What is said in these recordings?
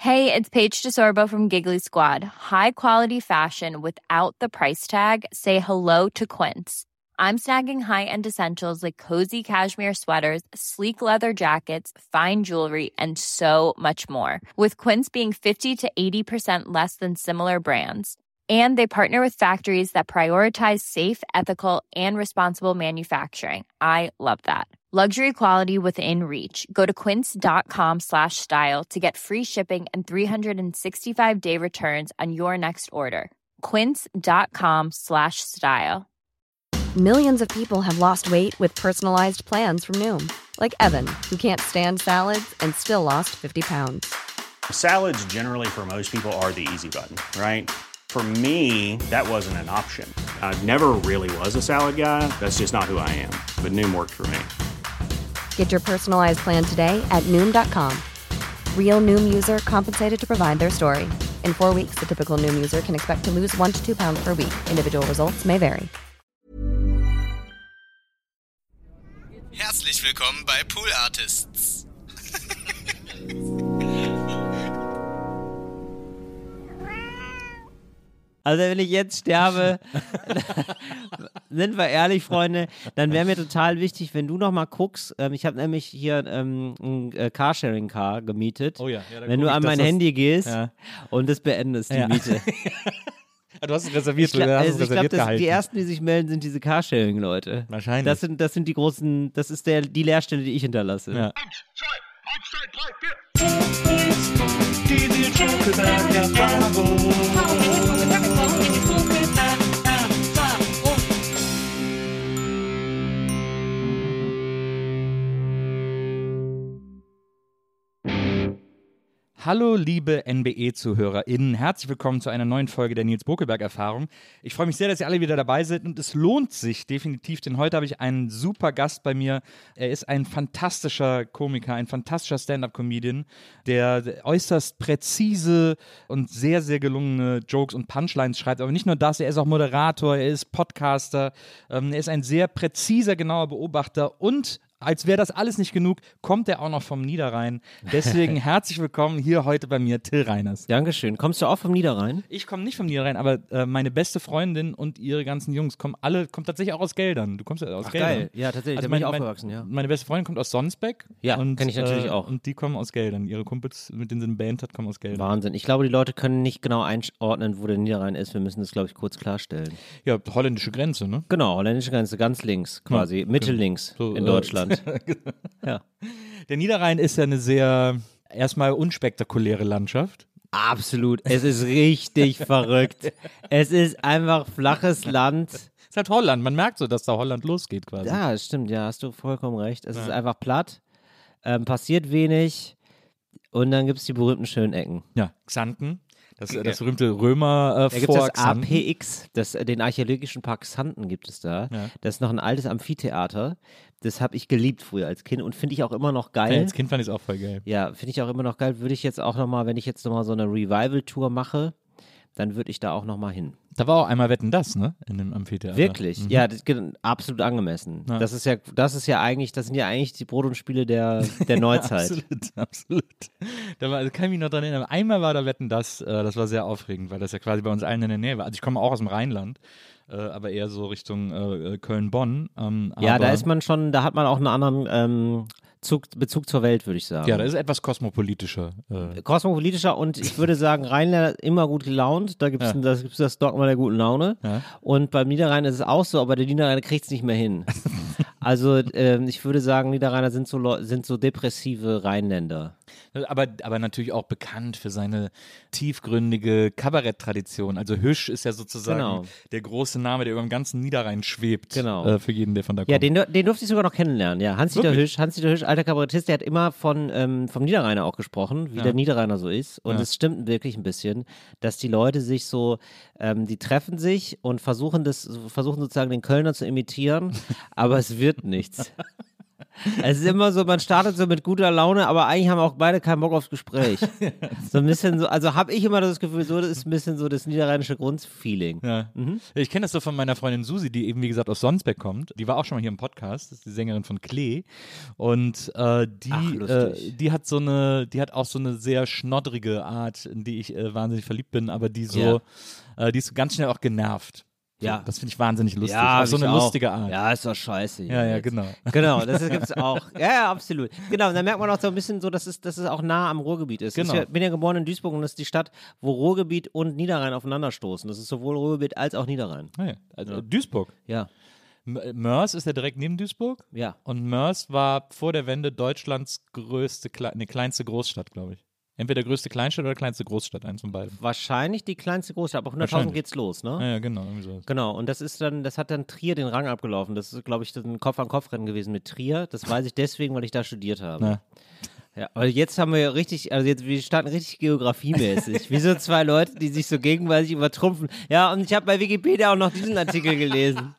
Hey, it's Paige DeSorbo from Giggly Squad. High quality fashion without the price tag. Say hello to Quince. I'm snagging high-end essentials like cozy cashmere sweaters, sleek leather jackets, fine jewelry, and so much more. With Quince being 50 to 80% less than similar brands. And they partner with factories that prioritize safe, ethical, and responsible manufacturing. I love that. Luxury quality within reach. Go to quince.com/style to get free shipping and 365-day returns on your next order. Quince.com/style. Millions of people have lost weight with personalized plans from Noom. Like Evan, who can't stand salads and still lost 50 pounds. Salads generally for most people are the easy button, right? For me, that wasn't an option. I never really was a salad guy. That's just not who I am. But Noom worked for me. Get your personalized plan today at Noom.com. Real Noom user compensated to provide their story. In 4 weeks, the typical Noom user can expect to lose 1 to 2 pounds per week. Individual results may vary. Herzlich willkommen bei Pool Artists. Also wenn ich jetzt sterbe, sind wir ehrlich, Freunde, dann wäre mir total wichtig, wenn du noch mal guckst. Ich habe nämlich hier ein Carsharing-Car gemietet. Oh ja, wenn du an mein Handy gehst und das beendest, die Miete. Du hast es reserviert, Ich glaube, die ersten, die sich melden, sind diese Carsharing-Leute. Wahrscheinlich. Das sind die großen, das ist die Leerstelle, die ich hinterlasse. Ja. 1, 2, 3, 4. Die Schokolade-Erfahrung. Hallo liebe NBE-ZuhörerInnen, herzlich willkommen zu einer neuen Folge der Nils Bokelberg-Erfahrung. Ich freue mich sehr, dass ihr alle wieder dabei seid und es lohnt sich definitiv, denn heute habe ich einen super Gast bei mir. Er ist ein fantastischer Komiker, ein fantastischer Stand-Up-Comedian, der äußerst präzise und sehr, sehr gelungene Jokes und Punchlines schreibt. Aber nicht nur das, er ist auch Moderator, er ist Podcaster, er ist ein sehr präziser, genauer Beobachter und als wäre das alles nicht genug, kommt er auch noch vom Niederrhein. Deswegen herzlich willkommen hier heute bei mir, Till Reiners. Dankeschön. Kommst du auch vom Niederrhein? Ich komme nicht vom Niederrhein, aber meine beste Freundin und ihre ganzen Jungs kommen tatsächlich auch aus Geldern. Du kommst ja aus Geldern. Geil. Ja, tatsächlich. Also da bin ich aufgewachsen, ja. Meine beste Freundin kommt aus Sonsbeck. Ja, kenne ich natürlich auch. Und die kommen aus Geldern. Ihre Kumpels, mit denen sie eine Band hat, kommen aus Geldern. Wahnsinn. Ich glaube, die Leute können nicht genau einordnen, wo der Niederrhein ist. Wir müssen das, glaube ich, kurz klarstellen. Ja, holländische Grenze, ne? Genau, holländische Grenze, ganz links quasi. Ja, mittellinks so, in Deutschland. Ja. Der Niederrhein ist ja eine sehr erstmal unspektakuläre Landschaft. Absolut. Es ist richtig verrückt. Es ist einfach flaches Land. Es ist halt Holland. Man merkt so, dass da Holland losgeht quasi. Ja, stimmt. Ja, hast du vollkommen recht. Es ist einfach platt. Passiert wenig. Und dann gibt es die berühmten schönen Ecken. Ja, Xanten. Das berühmte Römer Da gibt es das APX, den archäologischen Park Xanten gibt es da. Ja. Das ist noch ein altes Amphitheater. Das habe ich geliebt früher als Kind und finde ich auch immer noch geil. Ja, als Kind fand ich es auch voll geil. Ja, finde ich auch immer noch geil. Würde ich jetzt auch nochmal, wenn ich jetzt nochmal so eine Revival-Tour mache, dann würde ich da auch nochmal hin. Da war auch einmal Wetten, das, ne? In dem Amphitheater. Wirklich? Mhm. Ja, das ist absolut angemessen. Ja. Das sind ja eigentlich die Brot und Spiele der Neuzeit. Absolut. Da kann ich mich noch dran erinnern. Einmal war da Wetten, das war sehr aufregend, weil das ja quasi bei uns allen in der Nähe war. Also ich komme auch aus dem Rheinland. Aber eher so Richtung Köln-Bonn. Ja, da hat man auch einen anderen Bezug zur Welt, würde ich sagen. Ja, da ist etwas kosmopolitischer. Kosmopolitischer und ich würde sagen, Rheinländer immer gut gelaunt. Da gibt es das Dogma der guten Laune. Ja. Und beim Niederrhein ist es auch so, aber der Niederrheiner kriegt es nicht mehr hin. Also ich würde sagen, Niederrheiner sind so depressive Rheinländer. Aber natürlich auch bekannt für seine tiefgründige Kabaretttradition. Also Hüsch ist ja sozusagen der große Name, der über dem ganzen Niederrhein schwebt. Genau. Für jeden, der von da kommt. Ja, den durfte ich sogar noch kennenlernen. Ja, Hans-Dieter Hüsch, alter Kabarettist, der hat immer vom Niederrheiner auch gesprochen, wie der Niederrheiner so ist. Und es stimmt wirklich ein bisschen, dass die Leute sich so, die treffen sich und versuchen sozusagen den Kölner zu imitieren, aber es wird nichts. Es ist immer so, man startet so mit guter Laune, aber eigentlich haben auch beide keinen Bock aufs Gespräch. So ein bisschen so, also habe ich immer das Gefühl, so, das ist ein bisschen so das niederrheinische Grundfeeling. Ja. Ich kenne das so von meiner Freundin Susi, die eben, wie gesagt, aus Sonsbeck kommt. Die war auch schon mal hier im Podcast, das ist die Sängerin von Klee. Und die hat auch so eine sehr schnoddrige Art, in die ich wahnsinnig verliebt bin, aber die ist ganz schnell auch genervt. Ja. Das finde ich wahnsinnig lustig. Ja, auf so eine lustige Art. Ja, ist doch scheiße. Ja, genau. Genau, das gibt's auch. Ja, absolut. Genau, und da merkt man auch so ein bisschen so, dass es auch nah am Ruhrgebiet ist. Genau. Ich bin ja geboren in Duisburg und das ist die Stadt, wo Ruhrgebiet und Niederrhein aufeinanderstoßen. Das ist sowohl Ruhrgebiet als auch Niederrhein. Also Duisburg. Ja. Mörs ist ja direkt neben Duisburg. Ja. Und Mörs war vor der Wende Deutschlands kleinste Großstadt, glaube ich. Entweder größte Kleinstadt oder kleinste Großstadt, eins von beiden. Wahrscheinlich die kleinste Großstadt, aber 100.000 geht's los, ne? Ja, genau. Irgendwie so. Genau, und das hat dann Trier den Rang abgelaufen. Das ist, glaube ich, ein Kopf-an-Kopf-Rennen gewesen mit Trier. Das weiß ich deswegen, weil ich da studiert habe. Ja. Ja, aber jetzt haben wir ja richtig, wir starten richtig geografiemäßig. Wie so zwei Leute, die sich so gegenseitig übertrumpfen. Ja, und ich habe bei Wikipedia auch noch diesen Artikel gelesen.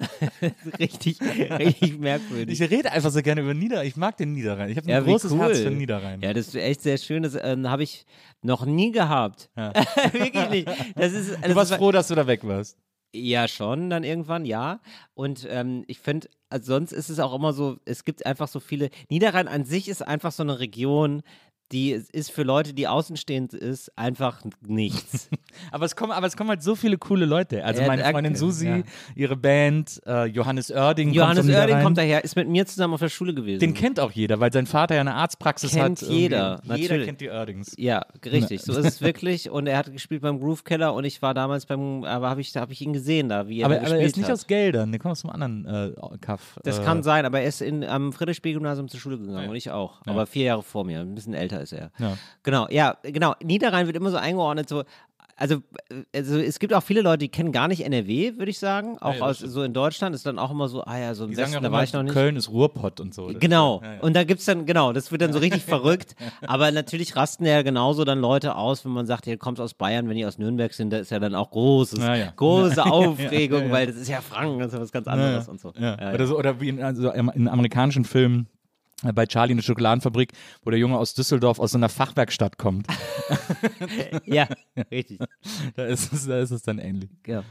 richtig merkwürdig. Ich rede einfach so gerne über Niederrhein. Ich mag den Niederrhein. Ich habe ein großes Herz für den Niederrhein. Ja, das ist echt sehr schön. Das habe ich noch nie gehabt. Ja. Wirklich nicht. Du warst froh, dass du da weg warst. Ja, schon, dann irgendwann, ja. Und ich finde, also sonst ist es auch immer so, es gibt einfach so viele. Niederrhein an sich ist einfach so eine Region, die ist für Leute, die außenstehend ist, einfach nichts. aber es kommen halt so viele coole Leute. Also Ja, meine Freundin Susi, ihre Band, Johannes Oerding kommt daher, ist mit mir zusammen auf der Schule gewesen. Den kennt auch jeder, weil sein Vater ja eine Arztpraxis hat. Kennt jeder, Jeder natürlich. kennt die Oerdings. Ja, richtig, so ist es wirklich. Und er hat gespielt beim Groove Keller und ich war damals aber habe ich ihn gesehen da, wie er Aber gespielt er ist nicht hat. aus Geldern, der kommt aus einem anderen Kaff. Das kann sein, aber er ist am Friedrichsspiel-Gymnasium zur Schule gegangen und ich auch. Ja. Aber 4 Jahre vor mir, ein bisschen älter ist er. Ja. Genau. Niederrhein wird immer so eingeordnet, so. Also es gibt auch viele Leute, die kennen gar nicht NRW, würde ich sagen. Auch so in Deutschland ist dann auch immer so, so im Die Westen, sagen da auch war ich noch immer, nicht. Köln ist Ruhrpott und so. Genau. Ja. Und da gibt's dann, das wird dann so richtig verrückt. Aber natürlich rasten ja genauso dann Leute aus, wenn man sagt, ihr kommt aus Bayern, wenn die aus Nürnberg sind, da ist ja dann auch große Aufregung, weil das ist ja Franken, das ist ja was ganz anderes und so. Ja. Oder wie in amerikanischen Filmen, bei Charlie in der Schokoladenfabrik, wo der Junge aus Düsseldorf aus so einer Fachwerkstatt kommt. Ja, richtig. Da ist es dann ähnlich. Ja.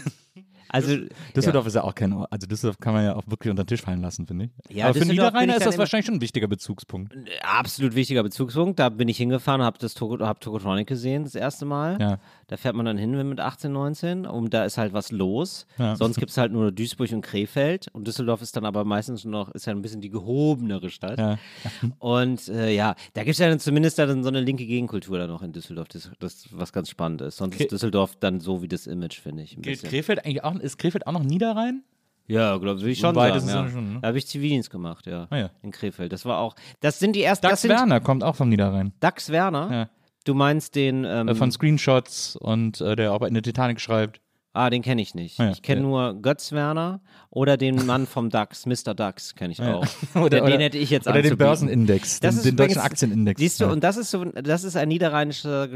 Also Düsseldorf ist ja auch kein Ort. Also Düsseldorf kann man ja auch wirklich unter den Tisch fallen lassen, finde ich. Ja, aber für Düsseldorf bin Niederrheiner ich ist dann das wahrscheinlich schon ein wichtiger Bezugspunkt. Absolut wichtiger Bezugspunkt. Da bin ich hingefahren, habe Tokotronic gesehen, das erste Mal. Ja. Da fährt man dann hin, wenn mit 18, 19. Und da ist halt was los. Ja. Sonst gibt es halt nur Duisburg und Krefeld. Und Düsseldorf ist dann aber meistens ist ja ein bisschen die gehobenere Stadt. Ja. Und da gibt es ja dann zumindest dann so eine linke Gegenkultur da noch in Düsseldorf, das was ganz spannend ist. Sonst ist Düsseldorf dann so wie das Image, finde ich. Ist Krefeld auch noch Niederrhein? Ja, glaube ich schon Wobei, sagen. das ist Ja. ja schon, ne? Da habe ich Zivildienst gemacht, ja. Ah, ja. In Krefeld. Das sind die ersten. Dax Werner kommt auch vom Niederrhein. Dax Werner? Ja. Du meinst den. Von Screenshots und der auch in der Titanic schreibt. Den kenne ich nicht. Ja, Ich kenne nur Götz Werner oder den Mann vom DAX, Mr. DAX kenne ich auch. Den hätte ich jetzt Oder den anzubieten. Börsenindex, den deutschen übrigens, Aktienindex. Siehst du, Ja. und das ist ein niederrheinisches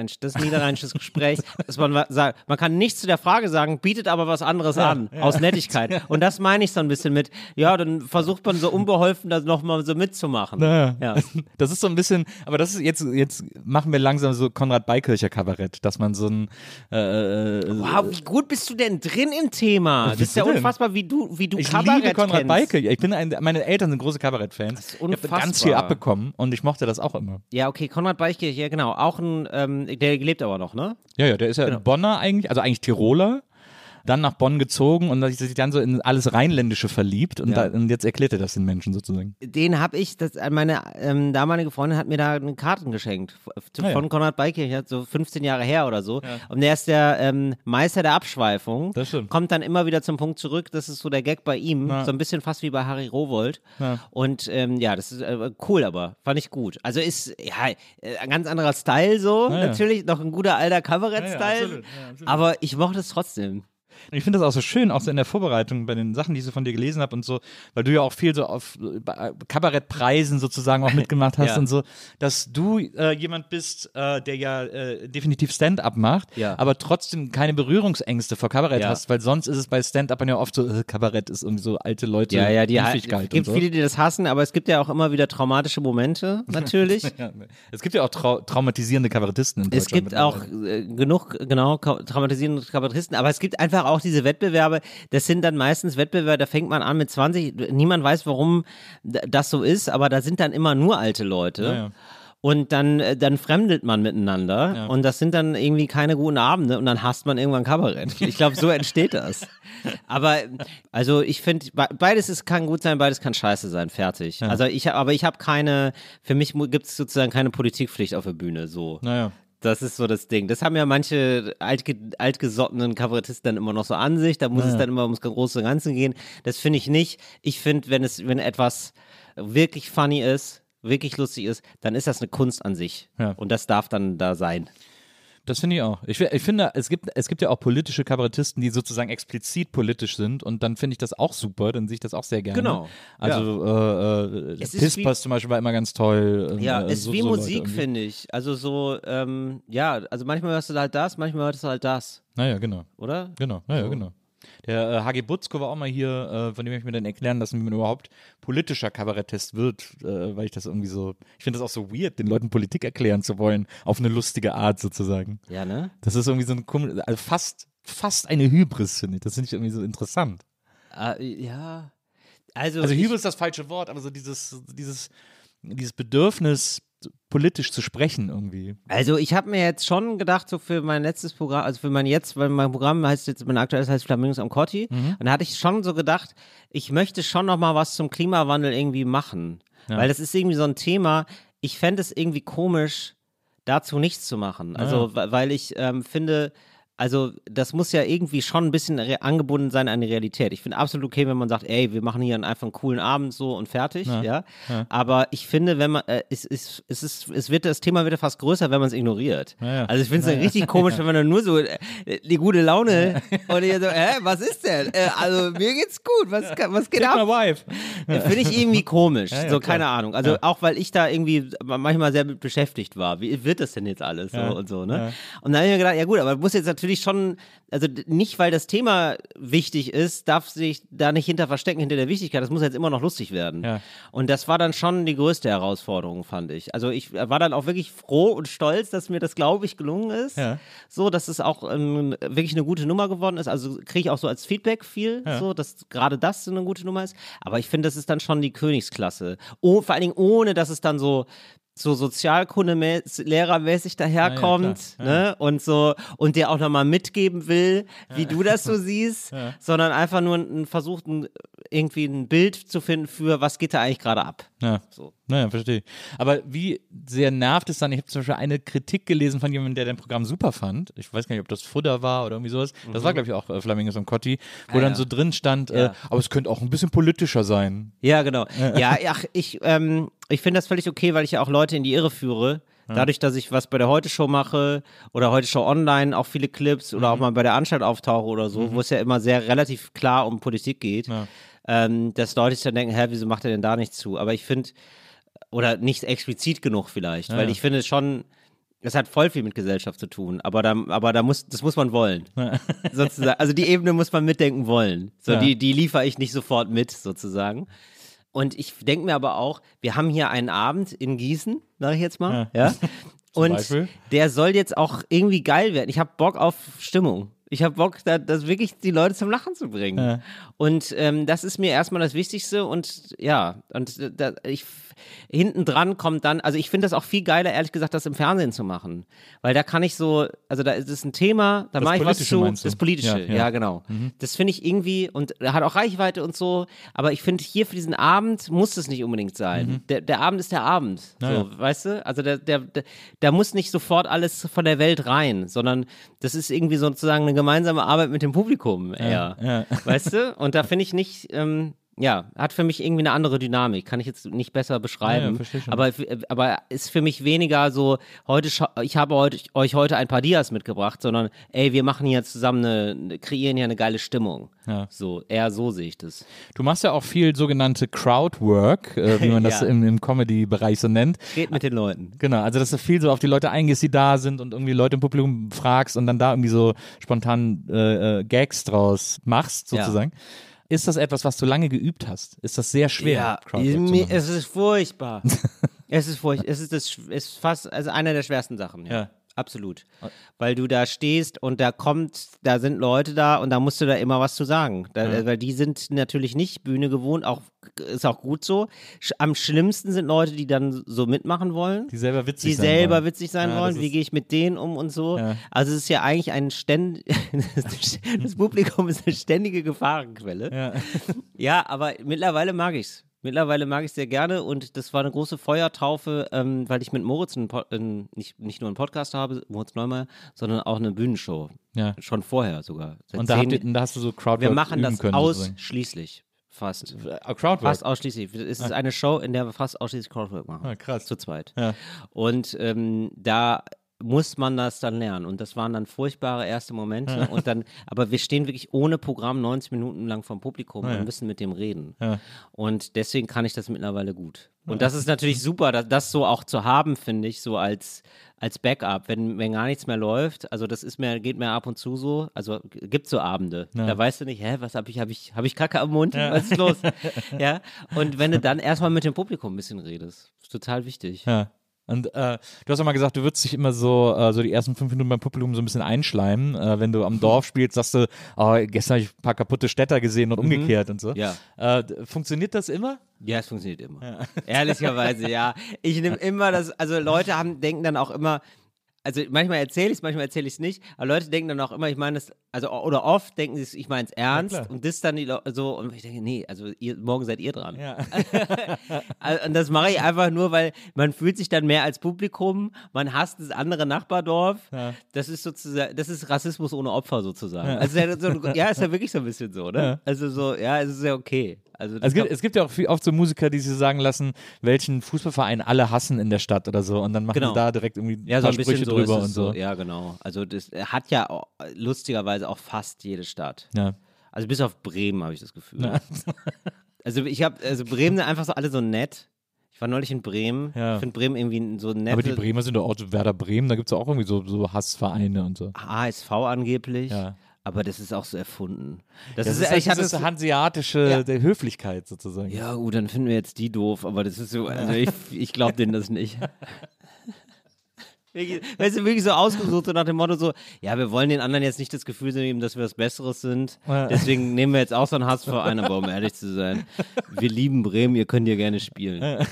Gespräch. Dass man sagt, man kann nichts zu der Frage sagen, bietet aber was anderes an, aus Nettigkeit. Und das meine ich so ein bisschen mit, dann versucht man so unbeholfen das nochmal so mitzumachen. Ja. Ja. Das ist so ein bisschen, aber das ist jetzt machen wir langsam so Konrad Beikircher Kabarett, dass man so ein Wow, wie gut bist du denn drin im Thema? Das ist ja du denn? unfassbar, wie du ich Kabarett liebe Konrad kennst. Beikircher. Meine Eltern sind große Kabarettfans. Das ist Ich habe unfassbar. ganz viel abbekommen und ich mochte das auch immer. Ja, okay, Konrad Beichkirch, ja genau. Auch der lebt aber noch, ne? Ja, der ist ja Bonner eigentlich, also eigentlich Tiroler. Dann nach Bonn gezogen und sich dann so in alles Rheinländische verliebt und, Ja. und jetzt erklärt er das den Menschen sozusagen. Den habe ich, meine damalige Freundin hat mir da eine Karten geschenkt von Konrad Beikirch, so 15 Jahre her oder so. Ja. Und der ist der Meister der Abschweifung. Das stimmt. Kommt dann immer wieder zum Punkt zurück. Das ist so der Gag bei ihm. Ja. So ein bisschen fast wie bei Harry Rowohlt. Ja. Und das ist cool, aber fand ich gut. Also ist ein ganz anderer Style so, natürlich. Noch ein guter alter Kabarett-Style. absolut. Aber ich mochte es trotzdem. Ich finde das auch so schön, auch so in der Vorbereitung bei den Sachen, die ich so von dir gelesen habe und so, weil du ja auch viel so auf Kabarettpreisen sozusagen auch mitgemacht hast und so, dass du jemand bist, der ja definitiv Stand-up macht, aber trotzdem keine Berührungsängste vor Kabarett hast, weil sonst ist es bei Stand-upern ja oft so, Kabarett ist irgendwie so alte Leute. Es gibt viele, die das hassen, aber es gibt ja auch immer wieder traumatische Momente, natürlich. Es gibt ja auch traumatisierende Kabarettisten in Deutschland. Es gibt auch genug, traumatisierende Kabarettisten, aber es gibt einfach auch diese Wettbewerbe, das sind dann meistens Wettbewerbe, da fängt man an mit 20, niemand weiß, warum das so ist, aber da sind dann immer nur alte Leute. Ja. Und dann fremdelt man miteinander und das sind dann irgendwie keine guten Abende und dann hasst man irgendwann Kabarett. Ich glaube, so entsteht das. Aber also ich finde, beides kann gut sein, beides kann scheiße sein, fertig. Ja. Also ich habe keine, für mich gibt es sozusagen keine Politikpflicht auf der Bühne, so. Naja. Das ist so das Ding. Das haben ja manche altgesottenen Kabarettisten dann immer noch so an sich. Da muss es dann immer ums große Ganze gehen. Das finde ich nicht. Ich finde, wenn etwas wirklich funny ist, wirklich lustig ist, dann ist das eine Kunst an sich. Ja. Und das darf dann da sein. Das finde ich auch. Ich finde, es gibt ja auch politische Kabarettisten, die sozusagen explizit politisch sind und dann finde ich das auch super, dann sehe ich das auch sehr gerne. Genau. Also Pispas zum Beispiel war immer ganz toll. Es ist wie Musik, finde ich. Also so, also manchmal hörst du halt das, manchmal hörst du halt das. Naja, genau. Oder? Genau, naja, genau. Der Hagi Butzko war auch mal hier, von dem habe ich mir dann erklären lassen, wie man überhaupt politischer Kabarettist wird, weil ich das irgendwie so, ich finde das auch so weird, den Leuten Politik erklären zu wollen, auf eine lustige Art sozusagen. Ja, ne? Das ist irgendwie so ein also fast eine Hybris, finde ich. Das finde ich irgendwie so interessant. Ja. Also Hybris ist das falsche Wort, aber so dieses Bedürfnis, politisch zu sprechen irgendwie. Also ich habe mir jetzt schon gedacht, so für mein letztes Programm, also weil mein Programm mein aktuelles heißt Flamingos am Kotti, und da hatte ich schon so gedacht, ich möchte schon noch mal was zum Klimawandel irgendwie machen, weil das ist irgendwie so ein Thema, ich fände es irgendwie komisch, dazu nichts zu machen, also weil ich finde, also das muss ja irgendwie schon ein bisschen angebunden sein an die Realität. Ich finde absolut okay, wenn man sagt, ey, wir machen hier einfach einen coolen Abend so und fertig, ja. Aber ich finde, wenn man, das Thema wird ja fast größer, wenn man es ignoriert. Ja. Also ich finde es richtig komisch, wenn man dann nur so die gute Laune und ihr so, was ist denn? Also mir geht's gut, was geht ab? Finde ich irgendwie komisch, so keine Ahnung. Also auch, weil ich da irgendwie manchmal sehr mit beschäftigt war. Wie wird das denn jetzt alles so und so, ne? Ja. Und dann habe ich mir gedacht, ja gut, aber muss jetzt natürlich schon, also nicht, weil das Thema wichtig ist, darf sich da nicht verstecken hinter der Wichtigkeit, das muss jetzt immer noch lustig werden. Ja. Und das war dann schon die größte Herausforderung, fand ich. Also ich war dann auch wirklich froh und stolz, dass mir das, glaube ich, gelungen ist. Ja. So, dass es auch wirklich eine gute Nummer geworden ist. Also kriege ich auch so als Feedback viel, so, dass gerade das so eine gute Nummer ist. Aber ich finde, das ist dann schon die Königsklasse. Vor allen Dingen ohne, dass es dann so Sozialkunde-lehrermäßig daherkommt, ne? Und so, und dir auch nochmal mitgeben will, wie du das so siehst, sondern einfach nur versucht, irgendwie ein Bild zu finden für, was geht da eigentlich gerade ab. Ja. So. Naja, verstehe ich. Aber wie sehr nervt es dann? Ich habe zum Beispiel eine Kritik gelesen von jemandem, der dein Programm super fand. Ich weiß gar nicht, ob das Futter war oder irgendwie sowas. Das war, glaube ich, auch Flamingos am Kotti, wo dann so drin stand, aber es könnte auch ein bisschen politischer sein. Ja, genau. Ich finde das völlig okay, weil ich ja auch Leute in die Irre führe. Dadurch, dass ich was bei der Heute-Show mache oder Heute-Show online, auch viele Clips oder auch mal bei der Anstalt auftauche oder so, wo es ja immer sehr relativ klar um Politik geht, dass Leute sich dann denken, wieso macht er denn da nichts zu? Aber ich finde, oder nicht explizit genug vielleicht, weil ich finde schon, das hat voll viel mit Gesellschaft zu tun, aber das muss man wollen. Sozusagen. Also die Ebene muss man mitdenken wollen. So, die liefere ich nicht sofort mit, sozusagen. Und ich denke mir aber auch, wir haben hier einen Abend in Gießen, sage ich jetzt mal, und Beispiel? Der soll jetzt auch irgendwie geil werden. Ich habe Bock auf Stimmung. Ich habe Bock, das wirklich die Leute zum Lachen zu bringen. Ja. Und das ist mir erstmal das Wichtigste. Und hinten dran kommt dann, also ich finde das auch viel geiler, ehrlich gesagt, das im Fernsehen zu machen. Weil da kann ich so, also da ist es ein Thema, da mache ich was zu. Das Politische, ja genau. Das finde ich irgendwie, und hat auch Reichweite und so, aber ich finde, hier für diesen Abend muss es nicht unbedingt sein. Der Abend ist der Abend, weißt du? Also da muss nicht sofort alles von der Welt rein, sondern das ist irgendwie sozusagen eine gemeinsame Arbeit mit dem Publikum eher, weißt du? Und da finde ich nicht, hat für mich irgendwie eine andere Dynamik. Kann ich jetzt nicht besser beschreiben. verstehe schon. Aber ist für mich weniger so, ich habe euch heute ein paar Dias mitgebracht, sondern ey, wir machen hier zusammen kreieren hier eine geile Stimmung. Ja. So, eher so sehe ich das. Du machst ja auch viel sogenannte Crowdwork, wie man das Ja. im Comedy-Bereich so nennt. Red mit den Leuten. Genau, also dass du viel so auf die Leute eingehst, die da sind und irgendwie Leute im Publikum fragst und dann da irgendwie so spontan Gags draus machst, sozusagen. Ist das etwas, was du lange geübt hast? Ist das sehr schwer? Crowdwork zu machen? Es ist furchtbar. Es ist fast einer der schwersten Sachen. Ja. Absolut. Weil du da stehst und da sind Leute da und da musst du da immer was zu sagen. Weil die sind natürlich nicht Bühne gewohnt, ist auch gut so. Am schlimmsten sind Leute, die dann so mitmachen wollen. Die selber witzig Die sein selber wollen. witzig sein Ja, wollen. das Wie ist- gehe ich mit denen um und so. Ja. Also es ist ja eigentlich das Publikum ist eine ständige Gefahrenquelle. Ja. Ja, aber mittlerweile mag ich's. Mittlerweile mag ich es sehr gerne und das war eine große Feuertaufe, weil ich mit Moritz nicht nur einen Podcast habe, Moritz Neumeier, sondern auch eine Bühnenshow. Ja. Schon vorher sogar. Seit Und da hast du so Crowdwork wir machen üben das können, sozusagen. ausschließlich. Fast. Crowdwork? Fast ausschließlich. Es ist eine Show, in der wir fast ausschließlich Crowdwork machen. Ah, krass. Zu zweit. Ja. Und da muss man das dann lernen. Und das waren dann furchtbare erste Momente. Und dann, aber wir stehen wirklich ohne Programm 90 Minuten lang vom Publikum und müssen mit dem reden. Ja. Und deswegen kann ich das mittlerweile gut. Und das ist natürlich super, das so auch zu haben, finde ich, so als Backup, wenn gar nichts mehr läuft. Also das geht mir ab und zu so. Also gibt's so Abende. Da weißt du nicht, hast hab ich Kacke am Mund? Was ist los? Ja. Und wenn du dann erstmal mit dem Publikum ein bisschen redest, ist total wichtig. Ja. Und du hast auch mal gesagt, du würdest dich immer so die ersten 5 Minuten beim Publikum so ein bisschen einschleimen. Wenn du am Dorf spielst, sagst du, gestern habe ich ein paar kaputte Städter gesehen und umgekehrt und so. Ja. Funktioniert das immer? Ja, es funktioniert immer. Ehrlicherweise, ja. Ich nehme immer also Leute denken dann auch immer, also manchmal erzähle ich es, manchmal erzähle ich es nicht, aber Leute denken dann auch immer, ich meine das, oder oft denken sie, ich meine es ernst klar. und das dann so, und ich denke, nee, also morgen seid ihr dran. Ja. Und das mache ich einfach nur, weil man fühlt sich dann mehr als Publikum, man hasst das andere Nachbardorf. Ja. Das ist sozusagen, das ist Rassismus ohne Opfer sozusagen. Also ist ja wirklich so ein bisschen so, ne? Ja. Also so, ja, es ist ja okay. Also das Es gibt ja auch oft so Musiker, die sich sagen lassen, welchen Fußballverein alle hassen in der Stadt oder so und dann machen sie da direkt irgendwie ja, so paar ein bisschen Sprüche so drüber ist es und so. Ja, genau. Also das hat ja auch, lustigerweise auch fast jede Stadt. Ja. Also bis auf Bremen habe ich das Gefühl. Also Bremen sind einfach so alle so nett. Ich war neulich in Bremen. Ja. Ich finde Bremen irgendwie so nett. Aber die Bremer sind doch auch Werder Bremen, da gibt es auch irgendwie so Hassvereine und so. HSV angeblich. Ja. Aber das ist auch so erfunden. Das Das ist ist das hanseatische der Höflichkeit sozusagen. ja gut, dann finden wir jetzt die doof, aber das ist so, also ich glaube denen das nicht. Weißt du, wirklich so ausgesucht, so nach dem Motto so, ja, wir wollen den anderen jetzt nicht das Gefühl geben, dass wir was Besseres sind, deswegen nehmen wir jetzt auch so einen Hassverein, aber um ehrlich zu sein, wir lieben Bremen, ihr könnt hier gerne spielen.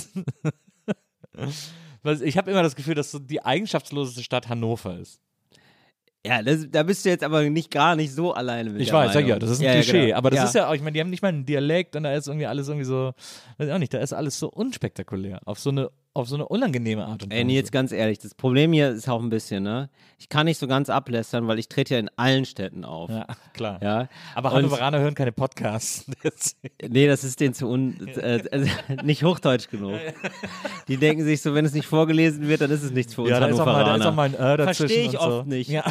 Ich habe immer das Gefühl, dass so die eigenschaftsloseste Stadt Hannover ist. Ja, da bist du jetzt aber gar nicht so alleine mit Ich der weiß, Meinung. ja, das ist ein Klischee, genau. aber das Ja. ist ja auch, ich meine, die haben nicht mal einen Dialekt und da ist irgendwie alles irgendwie so, weiß ich auch nicht, da ist alles so unspektakulär, auf so eine unangenehme Art und Weise. Ey, nee, jetzt ganz ehrlich, das Problem hier ist auch ein bisschen, ne? Ich kann nicht so ganz ablästern, weil ich trete ja in allen Städten auf. Ja, klar. Ja? Aber Und- Hannoveraner hören keine Podcasts. Nee, das ist denen nicht hochdeutsch genug. Die denken sich so, wenn es nicht vorgelesen wird, dann ist es nichts für uns da ist auch Hannoveraner. mal ein dazwischen. Verstehe ich und so. oft nicht. Ja.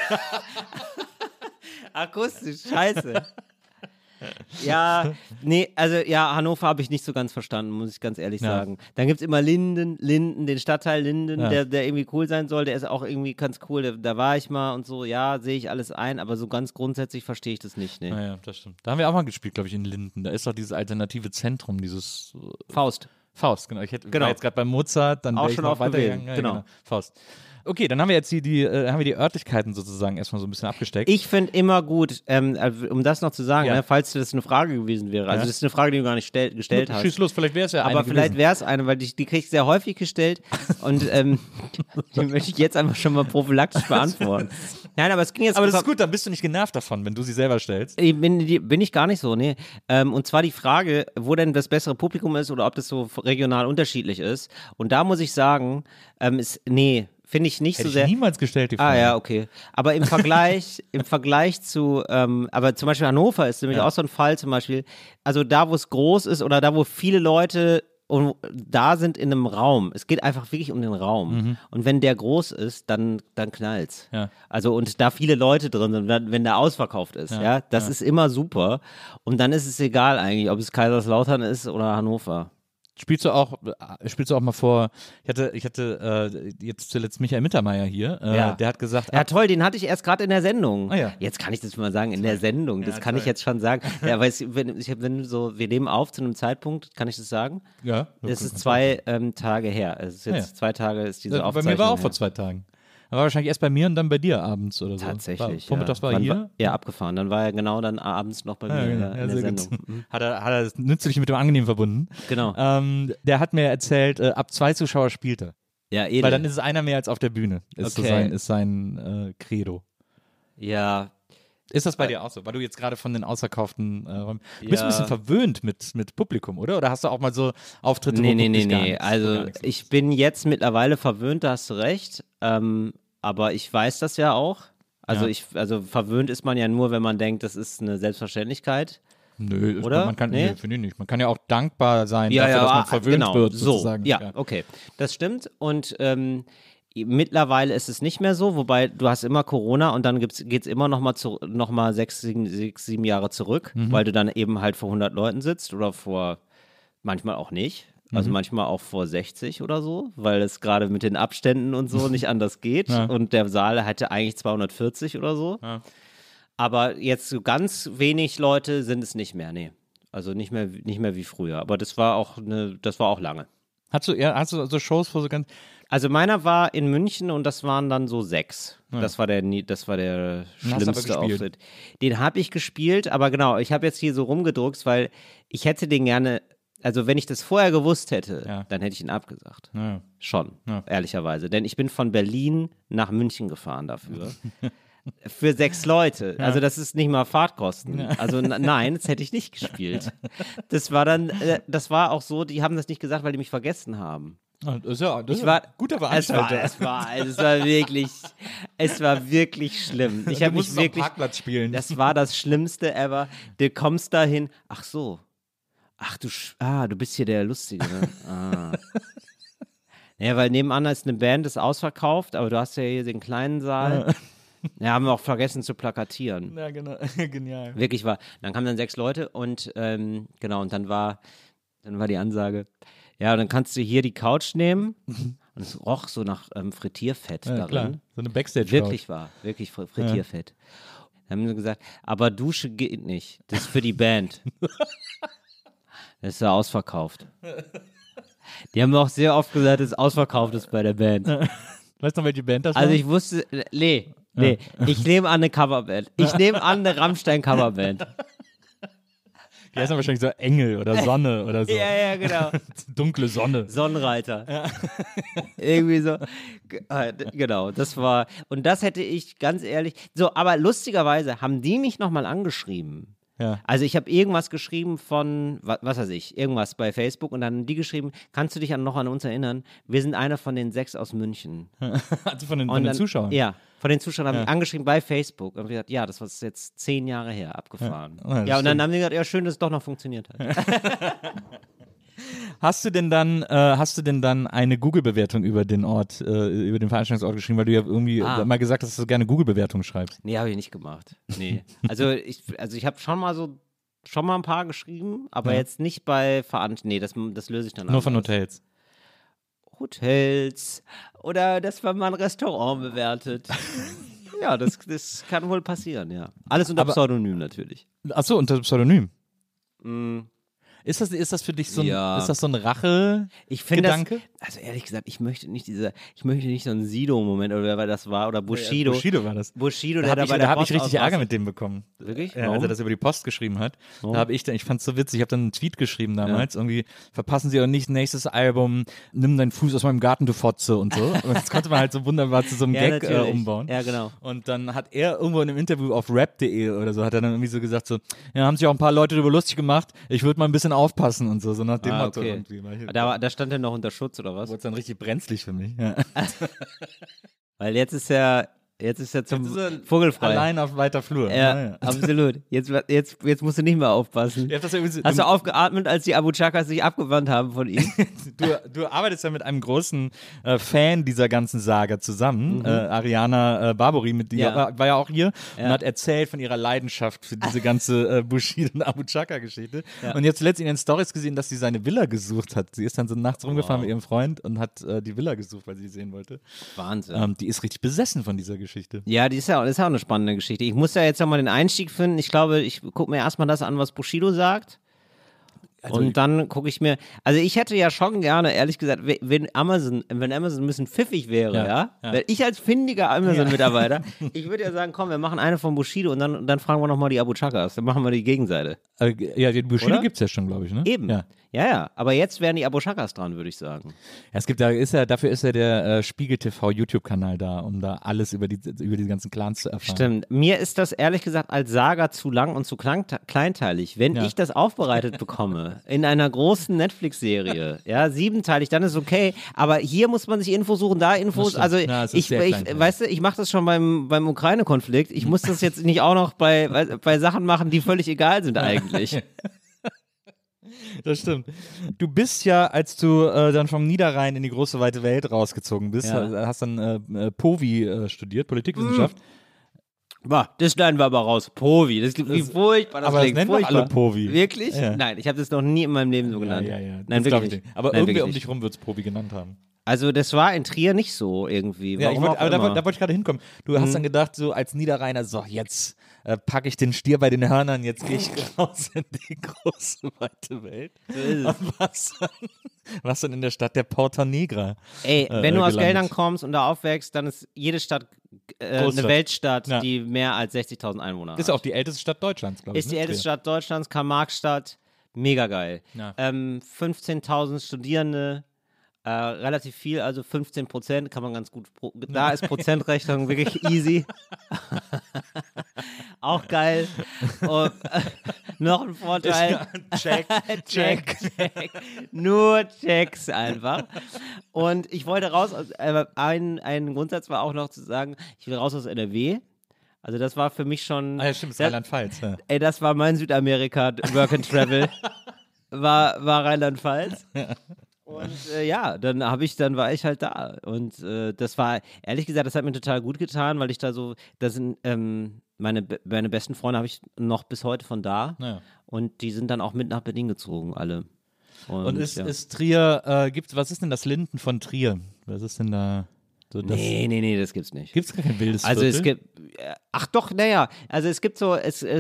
Akustisch, scheiße. Ja, nee, also ja, Hannover habe ich nicht so ganz verstanden, muss ich ganz ehrlich sagen. Dann gibt es immer Linden, den Stadtteil Linden, der irgendwie cool sein soll, der ist auch irgendwie ganz cool, da war ich mal und so, ja, sehe ich alles ein, aber so ganz grundsätzlich verstehe ich das nicht, nee. Naja, das stimmt. Da haben wir auch mal gespielt, glaube ich, in Linden. Da ist doch dieses alternative Zentrum, dieses Faust. Faust, genau. Ich war jetzt gerade bei Mozart, dann Auch wäre ich schon noch auf weitergegangen. gewählt, genau. Faust. Okay, dann haben wir jetzt hier die Örtlichkeiten sozusagen erstmal so ein bisschen abgesteckt. Ich finde immer gut, um das noch zu sagen, Ja. ne, falls das eine Frage gewesen wäre, also das ist eine Frage, die du gar nicht gestellt hast. Schieß los, vielleicht wäre es ja Aber eine vielleicht gewesen. wäre es eine, weil die kriege ich sehr häufig gestellt und die möchte ich jetzt einfach schon mal prophylaktisch beantworten. Nein, aber es ging jetzt Aber das ist gut, dann bist du nicht genervt davon, wenn du sie selber stellst. Bin ich gar nicht so, nee. Und zwar die Frage, wo denn das bessere Publikum ist oder ob das so regional unterschiedlich ist. Und da muss ich sagen, finde ich nicht Hätte so ich sehr. niemals gestellt, die Frage. Ah ja, okay. Aber im Vergleich zu, aber zum Beispiel Hannover ist nämlich auch so ein Fall zum Beispiel, also da, wo es groß ist oder da, wo viele Leute da sind in einem Raum. Es geht einfach wirklich um den Raum. Und wenn der groß ist, dann knallt's. Ja. Also und da viele Leute drin sind, wenn der ausverkauft ist, das ist immer super. Und dann ist es egal eigentlich, ob es Kaiserslautern ist oder Hannover. Spielst du auch mal vor, ich hatte jetzt zuletzt Michael Mittermeier hier, der hat gesagt, Ja, toll, den hatte ich erst gerade in der Sendung. Ah, ja. Jetzt kann ich das mal sagen, in der Sendung. Das kann ich jetzt schon sagen. Ja, weil wir nehmen auf zu einem Zeitpunkt, kann ich das sagen? ja, Das ist 2 Tage her. Es ist jetzt 2 Tage ist diese bei Aufzeichnung. mir war auch her. vor 2 Tagen. Er war wahrscheinlich erst bei mir und dann bei dir abends oder so. Tatsächlich. Vormittags war er Wann hier. Ja, abgefahren. Dann war er genau dann abends noch bei mir in der sehr Sendung. gut. Hat er das nützlich mit dem Angenehm verbunden. Genau. Der hat mir erzählt, ab 2 Zuschauer spielt er. Ja, edel. Weil dann ist es einer mehr als auf der Bühne. Ist Okay. so sein Credo. Ja. Ist das bei dir auch so? Weil du jetzt gerade von den ausverkauften Räumen. Du bist Ja. ein bisschen verwöhnt mit Publikum, oder? Oder hast du auch mal so Auftritte, wo Nee. wirklich gar nichts- wo Also gar nichts los ich bin jetzt mittlerweile verwöhnt, da hast du recht. Aber ich weiß das ja auch. Also Ja. verwöhnt ist man ja nur, wenn man denkt, das ist eine Selbstverständlichkeit. Nö, Oder? Man kann, Nee? nee, finde ich nicht. Man kann ja auch dankbar sein dafür, dass man verwöhnt wird, sozusagen. So, ja, okay. Das stimmt. Und mittlerweile ist es nicht mehr so, wobei du hast immer Corona und dann geht's immer noch mal 6, 7 Jahre zurück, weil du dann eben halt vor 100 Leuten sitzt oder vor manchmal auch nicht. Also manchmal auch vor 60 oder so, weil es gerade mit den Abständen und so nicht anders geht. Ja. Und der Saal hatte eigentlich 240 oder so. Ja. Aber jetzt so ganz wenig Leute sind es nicht mehr, nee. Also nicht mehr wie früher. Aber das war auch lange. Hast du so Shows, wo so ganz. Also meiner war in München und das waren dann so 6. Ja. Das war der Den hast du aber schlimmste gespielt. Auftritt. Den habe ich gespielt, aber genau, ich habe jetzt hier so rumgedruckt, weil ich hätte den gerne, also wenn ich das vorher gewusst hätte, dann hätte ich ihn abgesagt. Ja. Schon, Ja. ehrlicherweise. Denn ich bin von Berlin nach München gefahren dafür. Für 6 Leute. Also das ist nicht mal Fahrtkosten. Also nein, das hätte ich nicht gespielt. Das war auch so, die haben das nicht gesagt, weil die mich vergessen haben. Das ist ja ein guter Es Veranstalter. war wirklich schlimm. Ich Du habe musst mich auf dem wirklich, Parkplatz spielen. das war das Schlimmste ever. Du kommst dahin, ach so, du bist hier der Lustige, ne? Ja, weil nebenan ist eine Band, ist ausverkauft, aber du hast ja hier den kleinen Saal. Ja, haben wir auch vergessen zu plakatieren. Ja, genau. Genial. Wirklich war. Dann kamen dann 6 Leute und genau, und dann war die Ansage, ja, dann kannst du hier die Couch nehmen und es roch so nach Frittierfett Ja, darin. klar. So eine Backstage. Wirklich Frittierfett. Dann haben sie gesagt, aber Dusche geht nicht, das ist für die Band. Das ist ja ausverkauft. Die haben auch sehr oft gesagt, dass es ausverkauft ist bei der Band. Weißt du noch, welche Band das war? Also ich wusste, nee, ich nehme an eine Coverband. Ich nehme an eine Rammstein-Coverband. Die heißen wahrscheinlich so Engel oder Sonne oder so. Ja, genau. Dunkle Sonne. Sonnenreiter. Irgendwie so. Genau, das war, und das hätte ich ganz ehrlich, so, aber lustigerweise haben die mich nochmal angeschrieben. Ja. Also ich habe irgendwas geschrieben von, was weiß ich, irgendwas bei Facebook und dann haben die geschrieben, kannst du dich noch an uns erinnern? Wir sind einer von den 6 aus München. Also von den Und dann, Zuschauern. Ja, von den Zuschauern haben die angeschrieben bei Facebook und wir gesagt, ja, das war jetzt 10 Jahre her, abgefahren. Ja, das Ja, und dann haben die gesagt, ja, schön, dass es doch noch funktioniert hat. Hast du denn dann eine Google-Bewertung über den Ort, über den Veranstaltungsort geschrieben, weil du ja irgendwie mal gesagt hast, dass du gerne Google-Bewertungen schreibst? Nee, habe ich nicht gemacht. Nee. Also ich habe schon mal ein paar geschrieben, aber jetzt nicht bei Veranstaltungen. Nee, das löse ich dann Nur von anders. Hotels. Hotels oder dass man mal ein Restaurant bewertet. Ja, das kann wohl passieren, ja. Alles unter Aber- Pseudonym natürlich. Achso, unter Pseudonym. Mm. Ist das für dich so ein, Ja. ist das so ein Rache? Ich finde das, Gedanke? also ehrlich gesagt, ich möchte nicht so einen Sido-Moment oder wer das war oder Bushido. Bushido war das. Bushido, Da der habe da ich, bei da der hab ich Post richtig Ärger ausrastet. mit dem bekommen. Wirklich? Ja, als Warum? er das über die Post geschrieben hat. Warum? Da habe ich fand es so witzig, ich habe dann einen Tweet geschrieben damals, irgendwie, verpassen Sie auch nicht, nächstes Album, nimm deinen Fuß aus meinem Garten, du Fotze und so. Und das konnte man halt so wunderbar zu so einem Ja, Gag natürlich. umbauen. Ja, genau. Und dann hat er irgendwo in einem Interview auf rap.de oder so, hat er dann irgendwie so gesagt so, ja, haben sich auch ein paar Leute darüber lustig gemacht, ich würde mal ein bisschen aufpassen und so nach dem Motto. Okay. Irgendwie. Da stand er noch unter Schutz oder was? Wurde dann richtig brenzlig für mich. Ja. Weil jetzt ist er zum Vogelfrei. Allein auf weiter Flur. Ja, absolut. Jetzt musst du nicht mehr aufpassen. Hast du aufgeatmet, als die Abu Chakas sich abgewandt haben von ihm? Du arbeitest ja mit einem großen Fan dieser ganzen Saga zusammen, Ariana Barbori, war ja auch hier und hat erzählt von ihrer Leidenschaft für diese ganze Bushido und Abu Chaka-Geschichte. Ja. Und jetzt zuletzt in ihren Stories gesehen, dass sie seine Villa gesucht hat. Sie ist dann so nachts rumgefahren mit ihrem Freund und hat die Villa gesucht, weil sie die sehen wollte. Wahnsinn. Die ist richtig besessen von dieser Geschichte. Ja, das ist ja auch eine spannende Geschichte. Ich muss ja jetzt nochmal den Einstieg finden. Ich glaube, ich gucke mir erstmal das an, was Bushido sagt. Also und dann gucke ich mir, also ich hätte ja schon gerne, ehrlich gesagt, wenn Amazon ein bisschen pfiffig wäre, weil ich als findiger Amazon-Mitarbeiter, ich würde ja sagen, komm, wir machen eine von Bushido und dann fragen wir nochmal die Abu Chakas, dann machen wir die Gegenseite. Ja, den Bushido gibt es ja schon, glaube ich, ne? Eben. Ja, aber jetzt wären die Abu Chakas dran, würde ich sagen. Ja, dafür ist ja der Spiegel TV YouTube-Kanal da, um da alles über die ganzen Clans zu erfahren. Stimmt. Mir ist das ehrlich gesagt als Saga zu lang und zu kleinteilig. Wenn ich das aufbereitet bekomme in einer großen Netflix-Serie, 7-teilig, dann ist okay. Aber hier muss man sich Infos suchen, da Infos. Also weißt du, ich mache das schon beim Ukraine-Konflikt. Ich muss das jetzt nicht auch noch bei Sachen machen, die völlig egal sind eigentlich. Das stimmt. Du bist ja, als du dann vom Niederrhein in die große weite Welt rausgezogen bist, hast dann POVI studiert, Politikwissenschaft. Das schneiden wir aber raus. POVI. Das klingt wie furchtbar. Aber das nennen wir alle POVI. Wirklich? Ja. Nein, ich habe das noch nie in meinem Leben so genannt. Ja. Nein, wirklich nicht. Aber irgendwie um dich rum wird es POVI genannt haben. Also das war in Trier nicht so irgendwie. Da wollte ich gerade hinkommen. Du hast dann gedacht, so als Niederrheiner, so jetzt packe ich den Stier bei den Hörnern, jetzt gehe ich raus in die große, weite Welt. So ist es. Und was dann in der Stadt der Porta Negra. Ey, wenn du aus Geldern kommst und da aufwächst, dann ist jede Stadt eine Weltstadt, die mehr als 60.000 Einwohner hat. Ist auch die älteste Stadt Deutschlands, glaube ich. Ist die älteste Stadt Deutschlands, Karl-Marx-Stadt, mega geil. Ja. 15.000 Studierende, relativ viel, also 15%, kann man ganz gut, da ist Prozentrechnung wirklich easy. Auch geil. Und, noch ein Vorteil. Check. Nur Checks einfach. Und ich wollte raus, ein Grundsatz war auch noch zu sagen, ich will raus aus NRW. Also das war für mich schon. Ja, stimmt, das Rheinland-Pfalz. Ja. Ey, das war mein Südamerika Work and Travel. war Rheinland-Pfalz. Und dann war ich halt da. Und das war, ehrlich gesagt, das hat mir total gut getan, weil ich da so, das sind meine besten Freunde habe ich noch bis heute von da. Ja. Und die sind dann auch mit nach Berlin gezogen, alle. Und ist Trier, was ist denn das Linden von Trier? Was ist denn da? So das nee, das gibt's nicht. Gibt's gar kein wildes Also Viertel? es gibt, also es gibt so,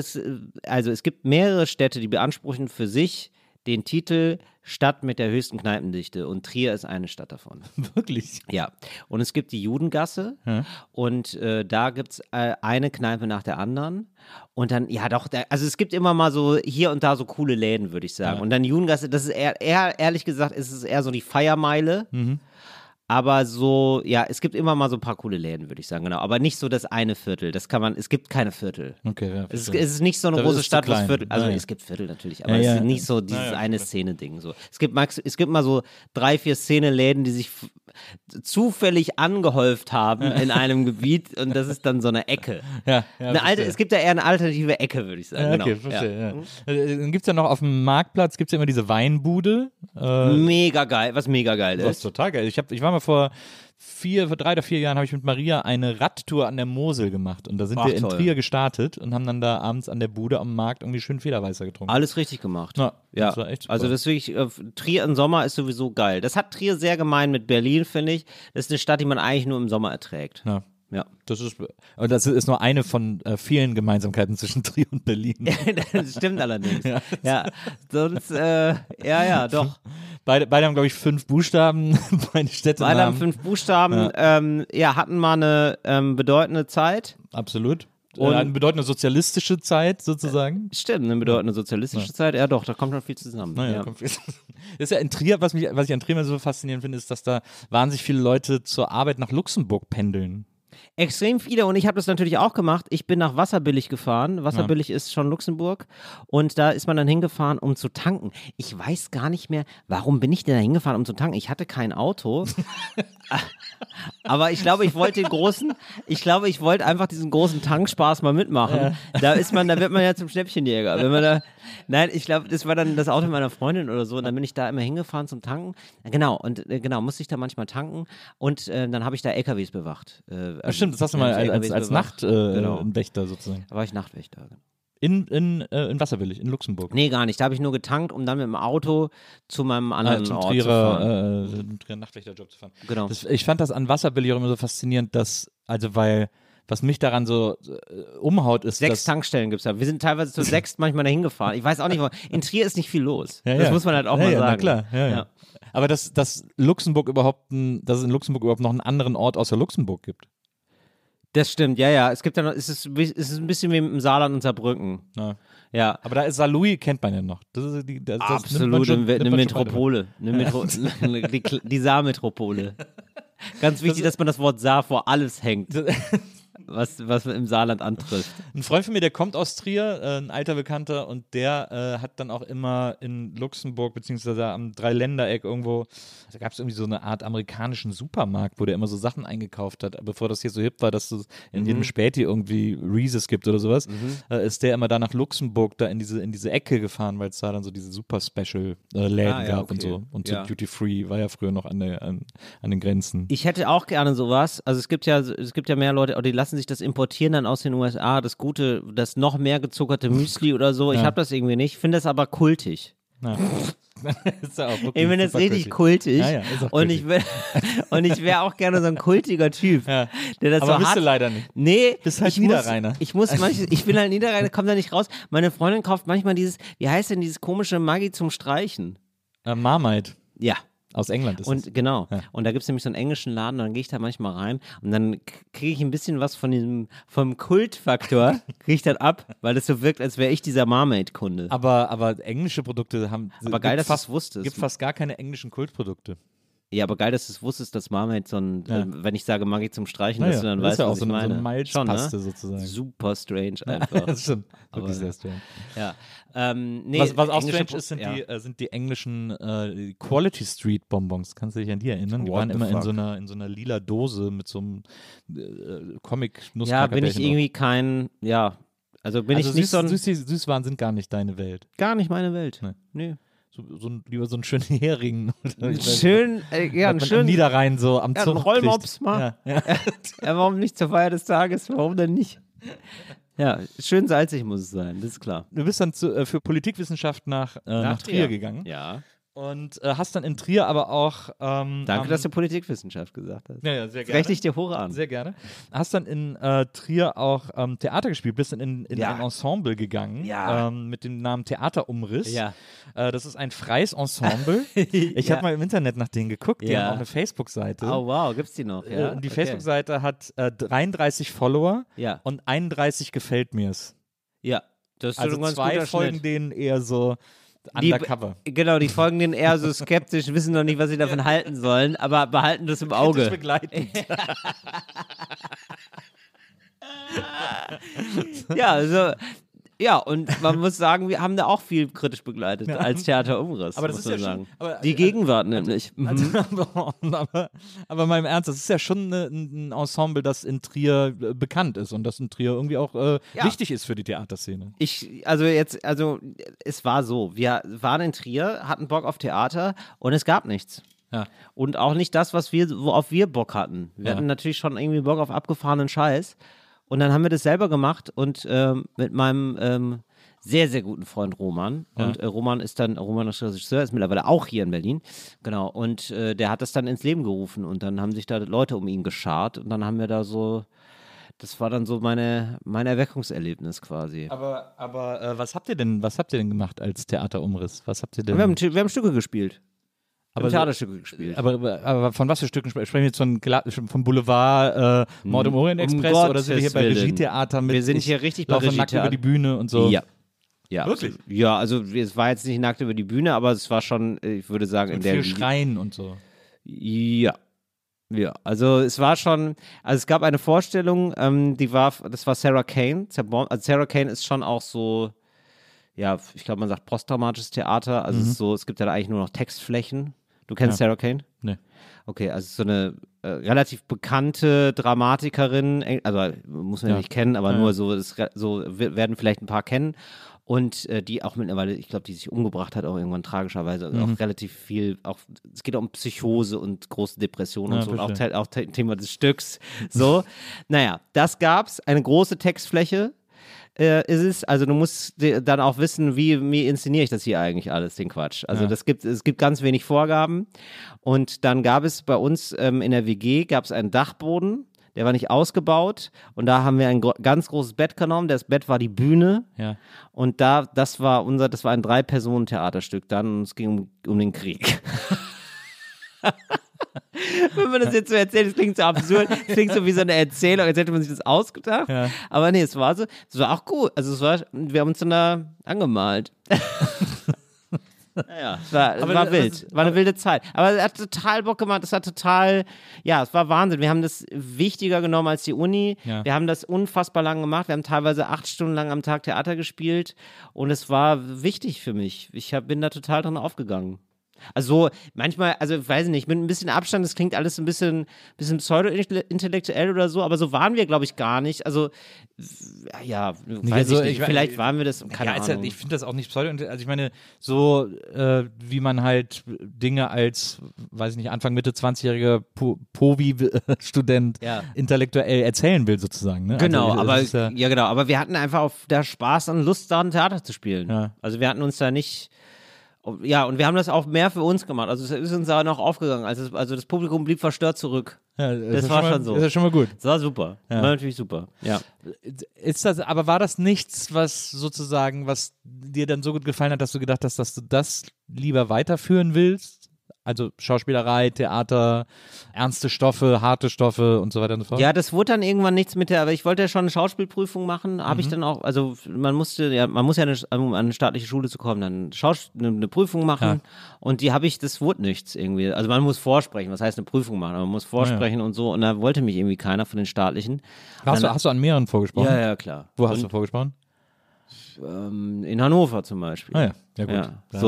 es gibt mehrere Städte, die beanspruchen für sich den Titel Stadt mit der höchsten Kneipendichte und Trier ist eine Stadt davon. Wirklich? Ja. Und es gibt die Judengasse und da gibt es eine Kneipe nach der anderen und dann, also es gibt immer mal so hier und da so coole Läden, würde ich sagen. Ja. Und dann Judengasse, das ist eher ehrlich gesagt, ist es eher so die Feiermeile. Aber so, es gibt immer mal so ein paar coole Läden, würde ich sagen, genau. Aber nicht so das eine Viertel. Es gibt keine Viertel. Okay, ja. Es ist nicht so eine große Stadt, wo es Viertel, also es gibt Viertel natürlich, aber es ist nicht so dieses eine Szene-Ding. So. Es gibt mal so 3-4 Szene-Läden, die sich zufällig angehäuft haben in einem Gebiet und das ist dann so eine Ecke. Es gibt ja eher eine alternative Ecke, würde ich sagen. Okay, verstehe. Dann gibt es ja noch auf dem Marktplatz, gibt es ja immer diese Weinbude. Mega geil, was mega geil ist. Das ist total geil. Ich war mal vor 3 oder 4 Jahren habe ich mit Maria eine Radtour an der Mosel gemacht und da sind wir in Trier gestartet und haben dann da abends an der Bude am Markt irgendwie schön Federweißer getrunken. Alles richtig gemacht. Ja. Das war echt super. Also das ist wirklich, Trier im Sommer ist sowieso geil. Das hat Trier sehr gemein mit Berlin, finde ich. Das ist eine Stadt, die man eigentlich nur im Sommer erträgt. Ja. Das ist nur eine von vielen Gemeinsamkeiten zwischen Trier und Berlin. Das stimmt allerdings. Sonst, doch. Beide haben, glaube ich, 5 Buchstaben. Beide Städtenamen. Beide haben 5 Buchstaben. Hatten mal eine bedeutende Zeit. Absolut. Und eine bedeutende sozialistische Zeit sozusagen. Stimmt, eine bedeutende sozialistische Zeit. Ja doch, da kommt schon viel zusammen. Kommt viel zusammen. Das ist ja in Trier, was ich an Trier immer so faszinierend finde, ist, dass da wahnsinnig viele Leute zur Arbeit nach Luxemburg pendeln. Extrem viele und ich habe das natürlich auch gemacht. Ich bin nach Wasserbillig gefahren. Wasserbillig ist schon Luxemburg und da ist man dann hingefahren, um zu tanken. Ich weiß gar nicht mehr, warum bin ich denn da hingefahren, um zu tanken? Ich hatte kein Auto, aber ich glaube, ich wollte einfach diesen großen Tankspaß mal mitmachen. Da wird man ja zum Schnäppchenjäger. Nein, ich glaube, das war dann das Auto meiner Freundin oder so und dann bin ich da immer hingefahren zum Tanken. Genau, musste ich da manchmal tanken und dann habe ich da LKWs bewacht. Stimmt, das hast du mal als Nachtwächter sozusagen. Da war ich Nachtwächter. In Wasserbillig, in Luxemburg. Nee, gar nicht. Da habe ich nur getankt, um dann mit dem Auto zu meinem anderen Ort zu fahren. Zum Trierer Nachtwächterjob zu fahren. Genau. Ich fand das an Wasserbillig auch immer so faszinierend, weil was mich daran so umhaut, ist 6 Tankstellen gibt es da. Wir sind teilweise zu 6 manchmal dahin gefahren. Ich weiß auch nicht, in Trier ist nicht viel los. Das muss man halt auch mal sagen. Na klar, ja. Aber dass in Luxemburg überhaupt noch einen anderen Ort außer Luxemburg gibt. Das stimmt, ja. Es gibt ja noch, es ist ein bisschen wie im Saarland und Saarbrücken. Ja. Aber da ist Saarlouis, kennt man ja noch. Absolut, eine Metropole. Die Saarmetropole. Ganz wichtig, dass man das Wort Saar vor alles hängt. Was im Saarland antrifft. Ein Freund von mir, der kommt aus Trier, ein alter Bekannter, und der hat dann auch immer in Luxemburg, beziehungsweise am Dreiländereck irgendwo, da gab es irgendwie so eine Art amerikanischen Supermarkt, wo der immer so Sachen eingekauft hat, bevor das hier so hip war, dass es in jedem Späti irgendwie Reese's gibt oder sowas, ist der immer da nach Luxemburg, da in diese Ecke gefahren, weil es da dann so diese super Special Läden gab und so. Und so Duty Free war ja früher noch an den Grenzen. Ich hätte auch gerne sowas, also es gibt ja mehr Leute, die lassen sich das importieren dann aus den USA, das noch mehr gezuckerte Müsli oder so. Ich habe das irgendwie nicht, finde das aber kultig. Ist ja auch wirklich ich finde das richtig kultig. Ist auch und kultig. ich wäre auch gerne so ein kultiger Typ, der das aber so bist hat. du leider nicht. Nee, bist halt Niederrheiner. Ich bin halt Niederrheiner, komme da nicht raus. Meine Freundin kauft manchmal wie heißt denn dieses komische Maggi zum Streichen? Marmite. Ja. Aus England ist und das. Genau. Ja. Und da gibt es nämlich so einen englischen Laden, und dann gehe ich da manchmal rein und dann kriege ich ein bisschen was vom Kultfaktor, kriege ich dann ab, weil das so wirkt, als wäre ich dieser Marmaid-Kunde. Aber englische Produkte haben. Aber geil, dass du es wusstest. Es gibt fast gar keine englischen Kultprodukte. Ja, aber geil, dass du es wusstest, dass Marmaid wenn ich sage Maggi zum Streichen, Naja, dass du dann das weißt, ist ja auch was ich meine. So eine Malzpaste ne? sozusagen. Super strange einfach. Das stimmt. Wirklich Aber, sehr strange. Ja. Nee, was auch strange ist, sind die englischen Quality Street Bonbons. Kannst du dich an die erinnern? Die waren immer in so einer lila Dose mit so einem Comic-Nussknacker. Ja, bin ich irgendwie kein, also bin ich nicht so ein... Süßwaren sind gar nicht deine Welt. Gar nicht meine Welt. Nee. Lieber so einen schönen Hering. Einen schönen Niederrhein so am Zug. Einen Rollmops mal. Ja. Warum nicht zur Feier des Tages? Warum denn nicht? Ja, schön salzig muss es sein, das ist klar. Du bist dann für Politikwissenschaft nach Trier gegangen. Ja. Und hast dann in Trier aber auch... Danke, dass du Politikwissenschaft gesagt hast. Ja, sehr gerne. Rechne ich dir hoch an. Sehr gerne. Hast dann in Trier auch Theater gespielt, bist dann in ein Ensemble gegangen mit dem Namen Theaterumriss. Ja. Das ist ein freies Ensemble. Ich habe mal im Internet nach denen geguckt, die haben auch eine Facebook-Seite. Oh wow, gibt's die noch? Ja? Und die Facebook-Seite hat 33 Follower und 31 gefällt mir's. Ja, das ist also schon ein ganz 2 guter folgen Schnitt. denen eher so undercover. Die folgen denen eher so skeptisch, wissen noch nicht, was sie davon halten sollen, aber behalten das im Auge. Kritisch begleitend. Und man muss sagen, wir haben da auch viel kritisch begleitet als Theaterumriss. Aber das muss ist man ja sagen. schon, die Gegenwart nämlich. Aber mal im Ernst, das ist ja schon ein Ensemble, das in Trier bekannt ist und das in Trier irgendwie auch wichtig ist für die Theaterszene. Es war so, wir waren in Trier, hatten Bock auf Theater und es gab nichts. Ja. Und auch nicht das, worauf wir Bock hatten. Wir hatten natürlich schon irgendwie Bock auf abgefahrenen Scheiß. Und dann haben wir das selber gemacht und mit meinem sehr, sehr guten Freund Roman. Und Roman ist Regisseur, ist mittlerweile auch hier in Berlin. Genau. Und der hat das dann ins Leben gerufen und dann haben sich da Leute um ihn geschart und dann haben wir da so, das war dann so mein Erweckungserlebnis quasi. Aber was habt ihr denn gemacht als Theaterumriss? Was habt ihr denn? Wir haben Stücke gespielt. Aber Theaterstücke gespielt. Aber von was für Stücken sprechen wir jetzt? Vom Boulevard Mord im Orient Express oder sind wir hier bei Regietheater mit? Wir sind hier richtig bei Regietheater. Nackt über die Bühne und so. Ja. Wirklich? Ja, also es war jetzt nicht nackt über die Bühne, aber es war schon, ich würde sagen, in der viel Schreien und so. Ja. Ja, also es war schon, also es gab eine Vorstellung, das war Sarah Kane. Also Sarah Kane ist schon auch so, ja, ich glaube, man sagt posttraumatisches Theater. Also es ist so, es gibt ja da eigentlich nur noch Textflächen. Du kennst Sarah Kane? Nee. Okay, also so eine relativ bekannte Dramatikerin, also muss man ja nicht kennen, aber nur so, werden vielleicht ein paar kennen. Und die auch mittlerweile, ich glaube, die sich umgebracht hat, auch irgendwann tragischerweise. Also auch relativ viel, auch es geht auch um Psychose und große Depressionen und so. Und auch Thema des Stücks. So, naja, das gab's. Eine große Textfläche ist es. Also du musst dann auch wissen, wie inszeniere ich das hier eigentlich alles, den Quatsch. Also es gibt ganz wenig Vorgaben. Und dann gab es bei uns in der WG gab's einen Dachboden. Der war nicht ausgebaut und da haben wir ein ganz großes Bett genommen. Das Bett war die Bühne und das war ein 3-Personen-Theaterstück dann und es ging um den Krieg. Wenn man das jetzt so erzählt, das klingt so absurd, das klingt so wie so eine Erzählung, als hätte man sich das ausgedacht. Ja. Aber nee, es war auch gut. Also wir haben uns dann da angemalt. Naja, es war wild. War eine wilde Zeit. Aber es hat total Bock gemacht. Es war Wahnsinn. Wir haben das wichtiger genommen als die Uni. Ja. Wir haben das unfassbar lang gemacht. Wir haben teilweise 8 Stunden lang am Tag Theater gespielt. Und es war wichtig für mich. Bin da total drin aufgegangen. Also manchmal, ich weiß nicht, mit ein bisschen Abstand, das klingt alles ein bisschen pseudo-intellektuell oder so, aber so waren wir, glaube ich, gar nicht. Also, ja, weiß ich nicht. Vielleicht waren wir das, keine Ahnung. Ich finde das auch nicht pseudo, also ich meine, so wie man halt Dinge als, weiß ich nicht, Anfang, Mitte 20-jähriger Povi-Student intellektuell erzählen will, sozusagen. Ne? Genau, also, aber wir hatten einfach auf der Spaß und Lust daran, Theater zu spielen. Ja. Also wir hatten uns da nicht... Ja, und wir haben das auch mehr für uns gemacht. Also es ist uns da noch aufgegangen. Also das Publikum blieb verstört zurück. Ja, das war schon so. Das ist schon mal gut. Das war super. Ja. War natürlich super. Ja. Aber war das nichts, was dir dann so gut gefallen hat, dass du gedacht hast, dass du das lieber weiterführen willst? Also Schauspielerei, Theater, ernste Stoffe, harte Stoffe und so weiter und so fort? Ja, das wurde dann irgendwann nichts aber ich wollte ja schon eine Schauspielprüfung machen, habe ich dann auch, also man muss ja um an eine staatliche Schule zu kommen, dann eine Prüfung machen und das wurde nichts irgendwie. Also man muss vorsprechen, was heißt eine Prüfung machen, man muss vorsprechen und so und da wollte mich irgendwie keiner von den staatlichen. Hast du an mehreren vorgesprochen? Ja, klar. Wo hast du vorgesprochen? In Hannover zum Beispiel. Ah ja, gut.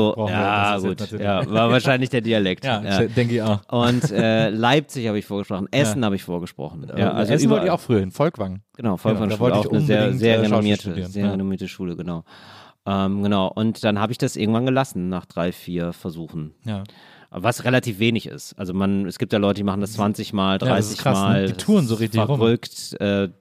War wahrscheinlich der Dialekt. Ja. Denke ich auch. Und Leipzig habe ich vorgesprochen, Essen habe ich vorgesprochen. Ja, also Essen wollte ich auch früher hin, Volkwang. Genau, Volkwang Schule, auch eine sehr renommierte Schule, genau. Genau, und dann habe ich das irgendwann gelassen, nach 3-4 Versuchen. Ja. Was relativ wenig ist. Also es gibt ja Leute, die machen das 20 Mal, 30 das ist krass, Mal. Ne? Die touren so richtig verrückt.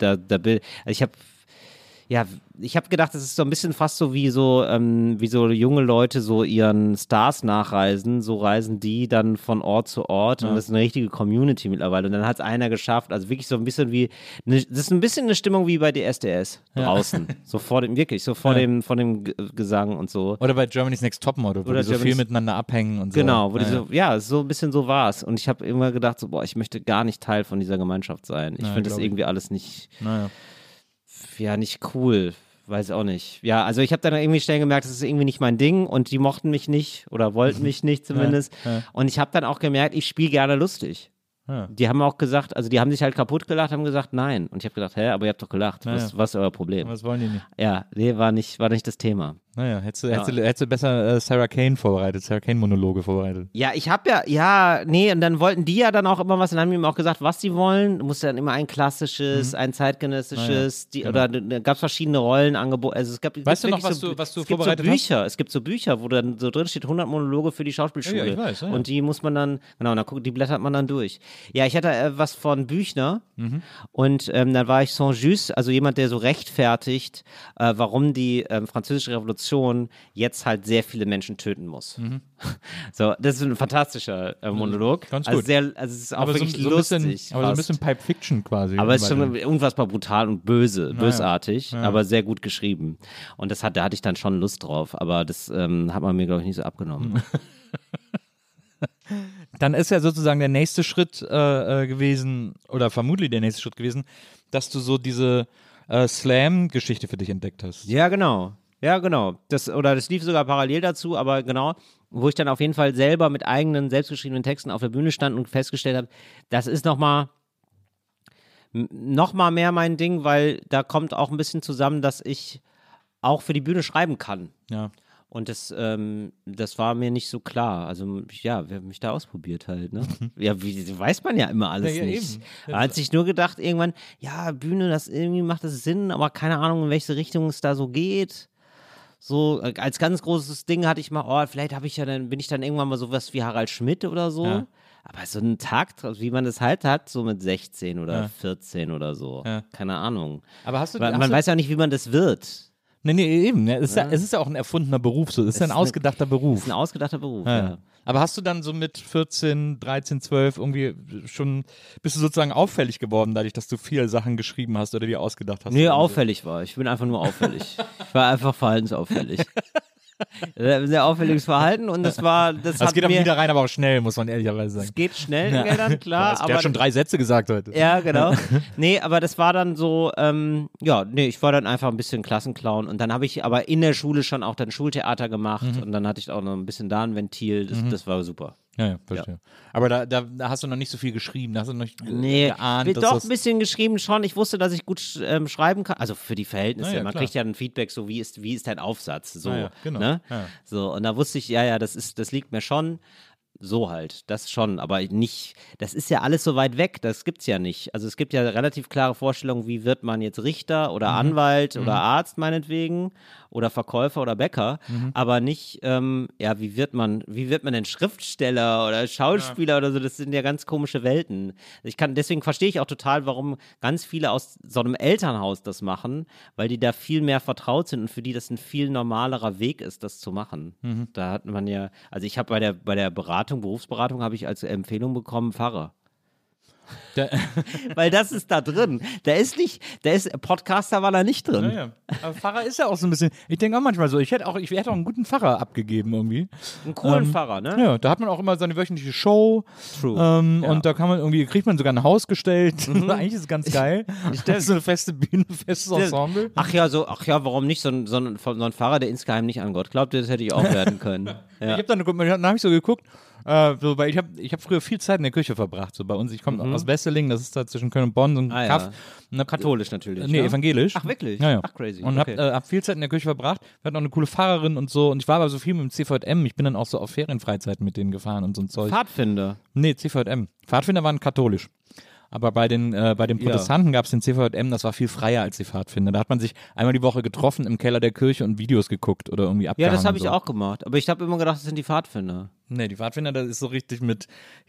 Ich habe gedacht, das ist so ein bisschen fast so wie so junge Leute so ihren Stars nachreisen, so reisen die dann von Ort zu Ort und das ist eine richtige Community mittlerweile und dann hat es einer geschafft, also wirklich so ein bisschen das ist ein bisschen eine Stimmung wie bei DSDS draußen, so vor dem dem Gesang und so. Oder bei Germany's Next Topmodel, wo die so viel miteinander abhängen und so. Genau, so ein bisschen so war es und ich habe immer gedacht, so ich möchte gar nicht Teil von dieser Gemeinschaft sein. Ich finde das irgendwie alles nicht... nicht cool, weiß auch nicht. Ja, also ich habe dann irgendwie schnell gemerkt, das ist irgendwie nicht mein Ding und die mochten mich nicht oder wollten mich nicht zumindest. Und ich habe dann auch gemerkt, ich spiele gerne lustig. Ja. Die haben auch gesagt, also die haben sich halt kaputt gelacht, haben gesagt, nein. Und ich habe gedacht, aber ihr habt doch gelacht. Was ist euer Problem? Was wollen die nicht? Ja, nee, war nicht das Thema. Naja, hättest du besser Sarah Kane Monologe vorbereitet. Ja, ich habe und dann wollten die ja dann auch immer was, dann haben die mir auch gesagt, was sie wollen. Du musst dann immer ein klassisches, ein zeitgenössisches, oder da gab es verschiedene Rollenangebote. Also es gab, weißt du noch, was du vorbereitet hast? Es gibt so Bücher, wo dann so drin steht, 100 Monologe für die Schauspielschule. Ja, ich weiß, ja. Und die muss man dann, die blättert man dann durch. Ja, ich hatte was von Büchner und dann war ich Saint-Just, also jemand, der so rechtfertigt, warum die französische Revolution jetzt halt sehr viele Menschen töten muss. So, das ist ein fantastischer Monolog. Ganz gut. Es ist auch wirklich lustig. Aber so ein bisschen Pipe Fiction quasi. Aber es ist schon unfassbar brutal und bösartig, aber sehr gut geschrieben. Und da hatte ich dann schon Lust drauf, aber das hat man mir, glaube ich, nicht so abgenommen. Dann ist ja sozusagen der nächste Schritt gewesen, oder vermutlich der nächste Schritt gewesen, dass du so diese Slam-Geschichte für dich entdeckt hast. Ja, genau. Das lief sogar parallel dazu, aber genau. wo ich dann auf jeden Fall selber mit eigenen, selbstgeschriebenen Texten auf der Bühne stand und festgestellt habe, das ist noch mal mehr mein Ding, weil da kommt auch ein bisschen zusammen, dass ich auch für die Bühne schreiben kann. Ja. Und das war mir nicht so klar. Also, ja, wir haben mich da ausprobiert halt, ne? Ja, weiß man ja immer alles Ja, nicht. eben. Da hat sich nur gedacht, irgendwann, ja, Bühne, das irgendwie macht das Sinn, aber keine Ahnung, in welche Richtung es da so geht. So, als ganz großes Ding hatte ich mal, vielleicht bin ich dann irgendwann mal sowas wie Harald Schmidt oder so. Ja. Aber so einen Tag, wie man das halt hat, so mit 16 oder 14 oder so. Ja. Keine Ahnung. Aber hast du Man weiß ja nicht, wie man das wird. Nee, eben. Ne? Es ist ja auch ein erfundener Beruf. So. Es ist ja ein ausgedachter Beruf. Das ist ein ausgedachter Beruf, Ja. ja. Aber hast du dann so mit 14, 13, 12 irgendwie schon, bist du sozusagen auffällig geworden, dadurch, dass du viele Sachen geschrieben hast oder dir ausgedacht hast? Nee, auffällig war. Ich bin einfach nur auffällig. Ich war einfach verhaltensauffällig. Sehr auffälliges Verhalten und das Es geht aber wieder rein, aber auch schnell, muss man ehrlicherweise sagen. Es geht schnell in Geldern, klar. Der hat schon 3 Sätze gesagt heute. Ja, genau. Nee, aber das war dann so, ich war dann einfach ein bisschen Klassenclown und dann habe ich aber in der Schule schon auch dann Schultheater gemacht und dann hatte ich auch noch ein bisschen da ein Ventil, das war super. Ja, verstehe. Aber da hast du noch nicht so viel geschrieben, da hast du noch nicht Nee, geahnt, dass doch das... ein bisschen geschrieben schon. Ich wusste, dass ich gut schreiben kann. Also für die Verhältnisse. Ja, Man klar. kriegt ja ein Feedback, so wie ist dein Aufsatz? So, Ja, genau. Ne? Ja. So, und da wusste ich, das liegt mir schon. So halt, das schon, aber nicht, das ist ja alles so weit weg, das gibt's ja nicht. Also es gibt ja relativ klare Vorstellungen, wie wird man jetzt Richter oder Anwalt oder Arzt meinetwegen oder Verkäufer oder Bäcker, aber nicht, wie wird man denn Schriftsteller oder Schauspieler oder so, das sind ja ganz komische Welten. Deswegen verstehe ich auch total, warum ganz viele aus so einem Elternhaus das machen, weil die da viel mehr vertraut sind und für die das ein viel normalerer Weg ist, das zu machen. Da hat man ja, also ich habe bei der Berufsberatung habe ich als Empfehlung bekommen, Weil das ist da drin. Podcaster war da nicht drin. Ja. Aber Pfarrer ist ja auch so ein bisschen, ich denke auch manchmal so, ich hätte auch einen guten Pfarrer abgegeben irgendwie. Einen coolen Pfarrer, ne? Ja, da hat man auch immer seine wöchentliche Show. True. Und da kriegt man sogar ein Haus gestellt. Eigentlich ist es ganz geil. Das ist so eine feste Bühne, festes Ensemble. Ach ja, warum nicht so ein Pfarrer, der insgeheim nicht an Gott glaubt, das hätte ich auch werden können. Ja. Dann habe ich so geguckt, weil ich hab früher viel Zeit in der Kirche verbracht. So bei uns, ich komme aus Wesseling, das ist da zwischen Köln und Bonn, so ein Kaff. Ja. Katholisch natürlich. Nee, ne? evangelisch. Ach, wirklich? Ja. Ach, crazy. Und hab viel Zeit in der Kirche verbracht. Wir hatten auch eine coole Pfarrerin und so. Und ich war aber so viel mit dem CVM. Ich bin dann auch so auf Ferienfreizeiten mit denen gefahren und so ein Zeug. Pfadfinder. Nee, CVM. Pfadfinder waren katholisch. Aber bei den Protestanten gab es den CVM, das war viel freier als die Pfadfinder. Da hat man sich einmal die Woche getroffen im Keller der Kirche und Videos geguckt oder irgendwie abgehangen. Ja, das habe ich so. auch gemacht. Aber ich habe immer gedacht, das sind die Pfadfinder. Nee, die Pfadfinder, das ist so richtig mit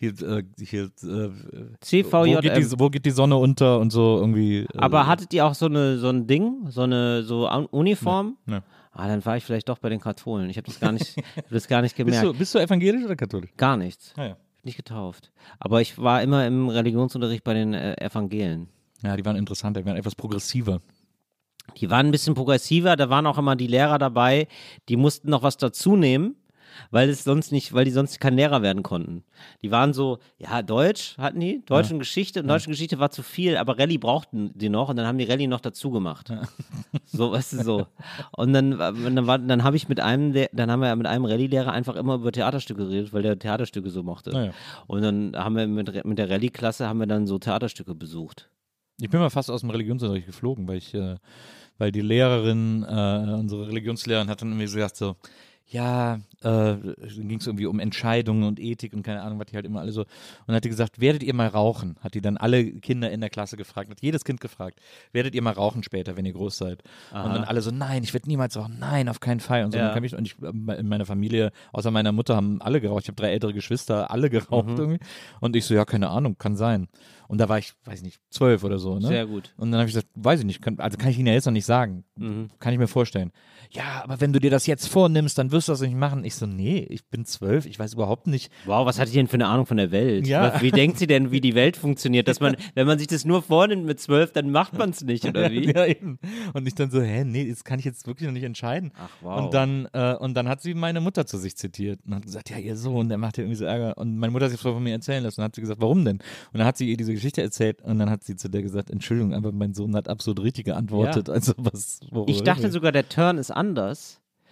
CVJM. wo geht die Sonne unter und so irgendwie. Aber hattet ihr auch so ein Ding, so Uniform? Nee. Dann war ich vielleicht doch bei den Katholen. Ich habe das gar nicht gemerkt. Bist du evangelisch oder katholisch? Gar nichts. Ja. Nicht getauft. Aber ich war immer im Religionsunterricht bei den Evangelen. Ja, die waren interessanter, die waren etwas progressiver. Die waren ein bisschen progressiver, da waren auch immer die Lehrer dabei, die mussten noch was dazu nehmen, weil die sonst kein Lehrer werden konnten. Die waren so, ja, Deutsch hatten die, Deutsch und Geschichte. Und Deutsch und Geschichte war zu viel, aber Rallye brauchten die noch und dann haben die Rallye noch dazu gemacht. Ja. So, weißt du, so. Und dann haben wir mit einem Rallye-Lehrer einfach immer über Theaterstücke geredet, weil der Theaterstücke so mochte. Ja. Und dann haben wir mit der Rallye-Klasse dann so Theaterstücke besucht. Ich bin mal fast aus dem Religionsunterricht geflogen, weil die Lehrerin, unsere Religionslehrerin hat dann irgendwie gesagt so, ja, ging es irgendwie um Entscheidungen und Ethik und keine Ahnung, was die halt immer alle so. Und dann hat die gesagt, werdet ihr mal rauchen? Hat die dann alle Kinder in der Klasse gefragt, hat jedes Kind gefragt, werdet ihr mal rauchen später, wenn ihr groß seid? Aha. Und dann alle so, nein, ich werde niemals rauchen, nein, auf keinen Fall. Und so. Ja. Und ich in meiner Familie, außer meiner Mutter, haben alle geraucht. Ich habe 3 ältere Geschwister, alle geraucht irgendwie. Und ich so, ja, keine Ahnung, kann sein. Und da war ich, weiß nicht, 12 oder so. Ne? Sehr gut. Und dann habe ich gesagt, weiß ich nicht, kann ich Ihnen ja jetzt noch nicht sagen. Kann ich mir vorstellen. Ja, aber wenn du dir das jetzt vornimmst, dann wirst du das nicht machen. Ich so, nee, ich bin 12, ich weiß überhaupt nicht. Wow, was hat die denn für eine Ahnung von der Welt? Ja. Wie denkt sie denn, wie die Welt funktioniert? Dass wenn man sich das nur vornimmt mit 12, dann macht man es nicht, oder wie? Ja, eben. Und ich dann so, nee, das kann ich jetzt wirklich noch nicht entscheiden. Ach, wow. Und dann hat sie meine Mutter zu sich zitiert und hat gesagt, ja, ihr Sohn, der macht ja irgendwie so Ärger. Und meine Mutter hat sich von mir erzählen lassen und hat sie gesagt, warum denn? Und dann hat sie ihr diese Geschichte erzählt und dann hat sie zu der gesagt, Entschuldigung, aber mein Sohn hat absolut richtig geantwortet. Ja. Also worüber Ich dachte sogar, der Turn ist anders.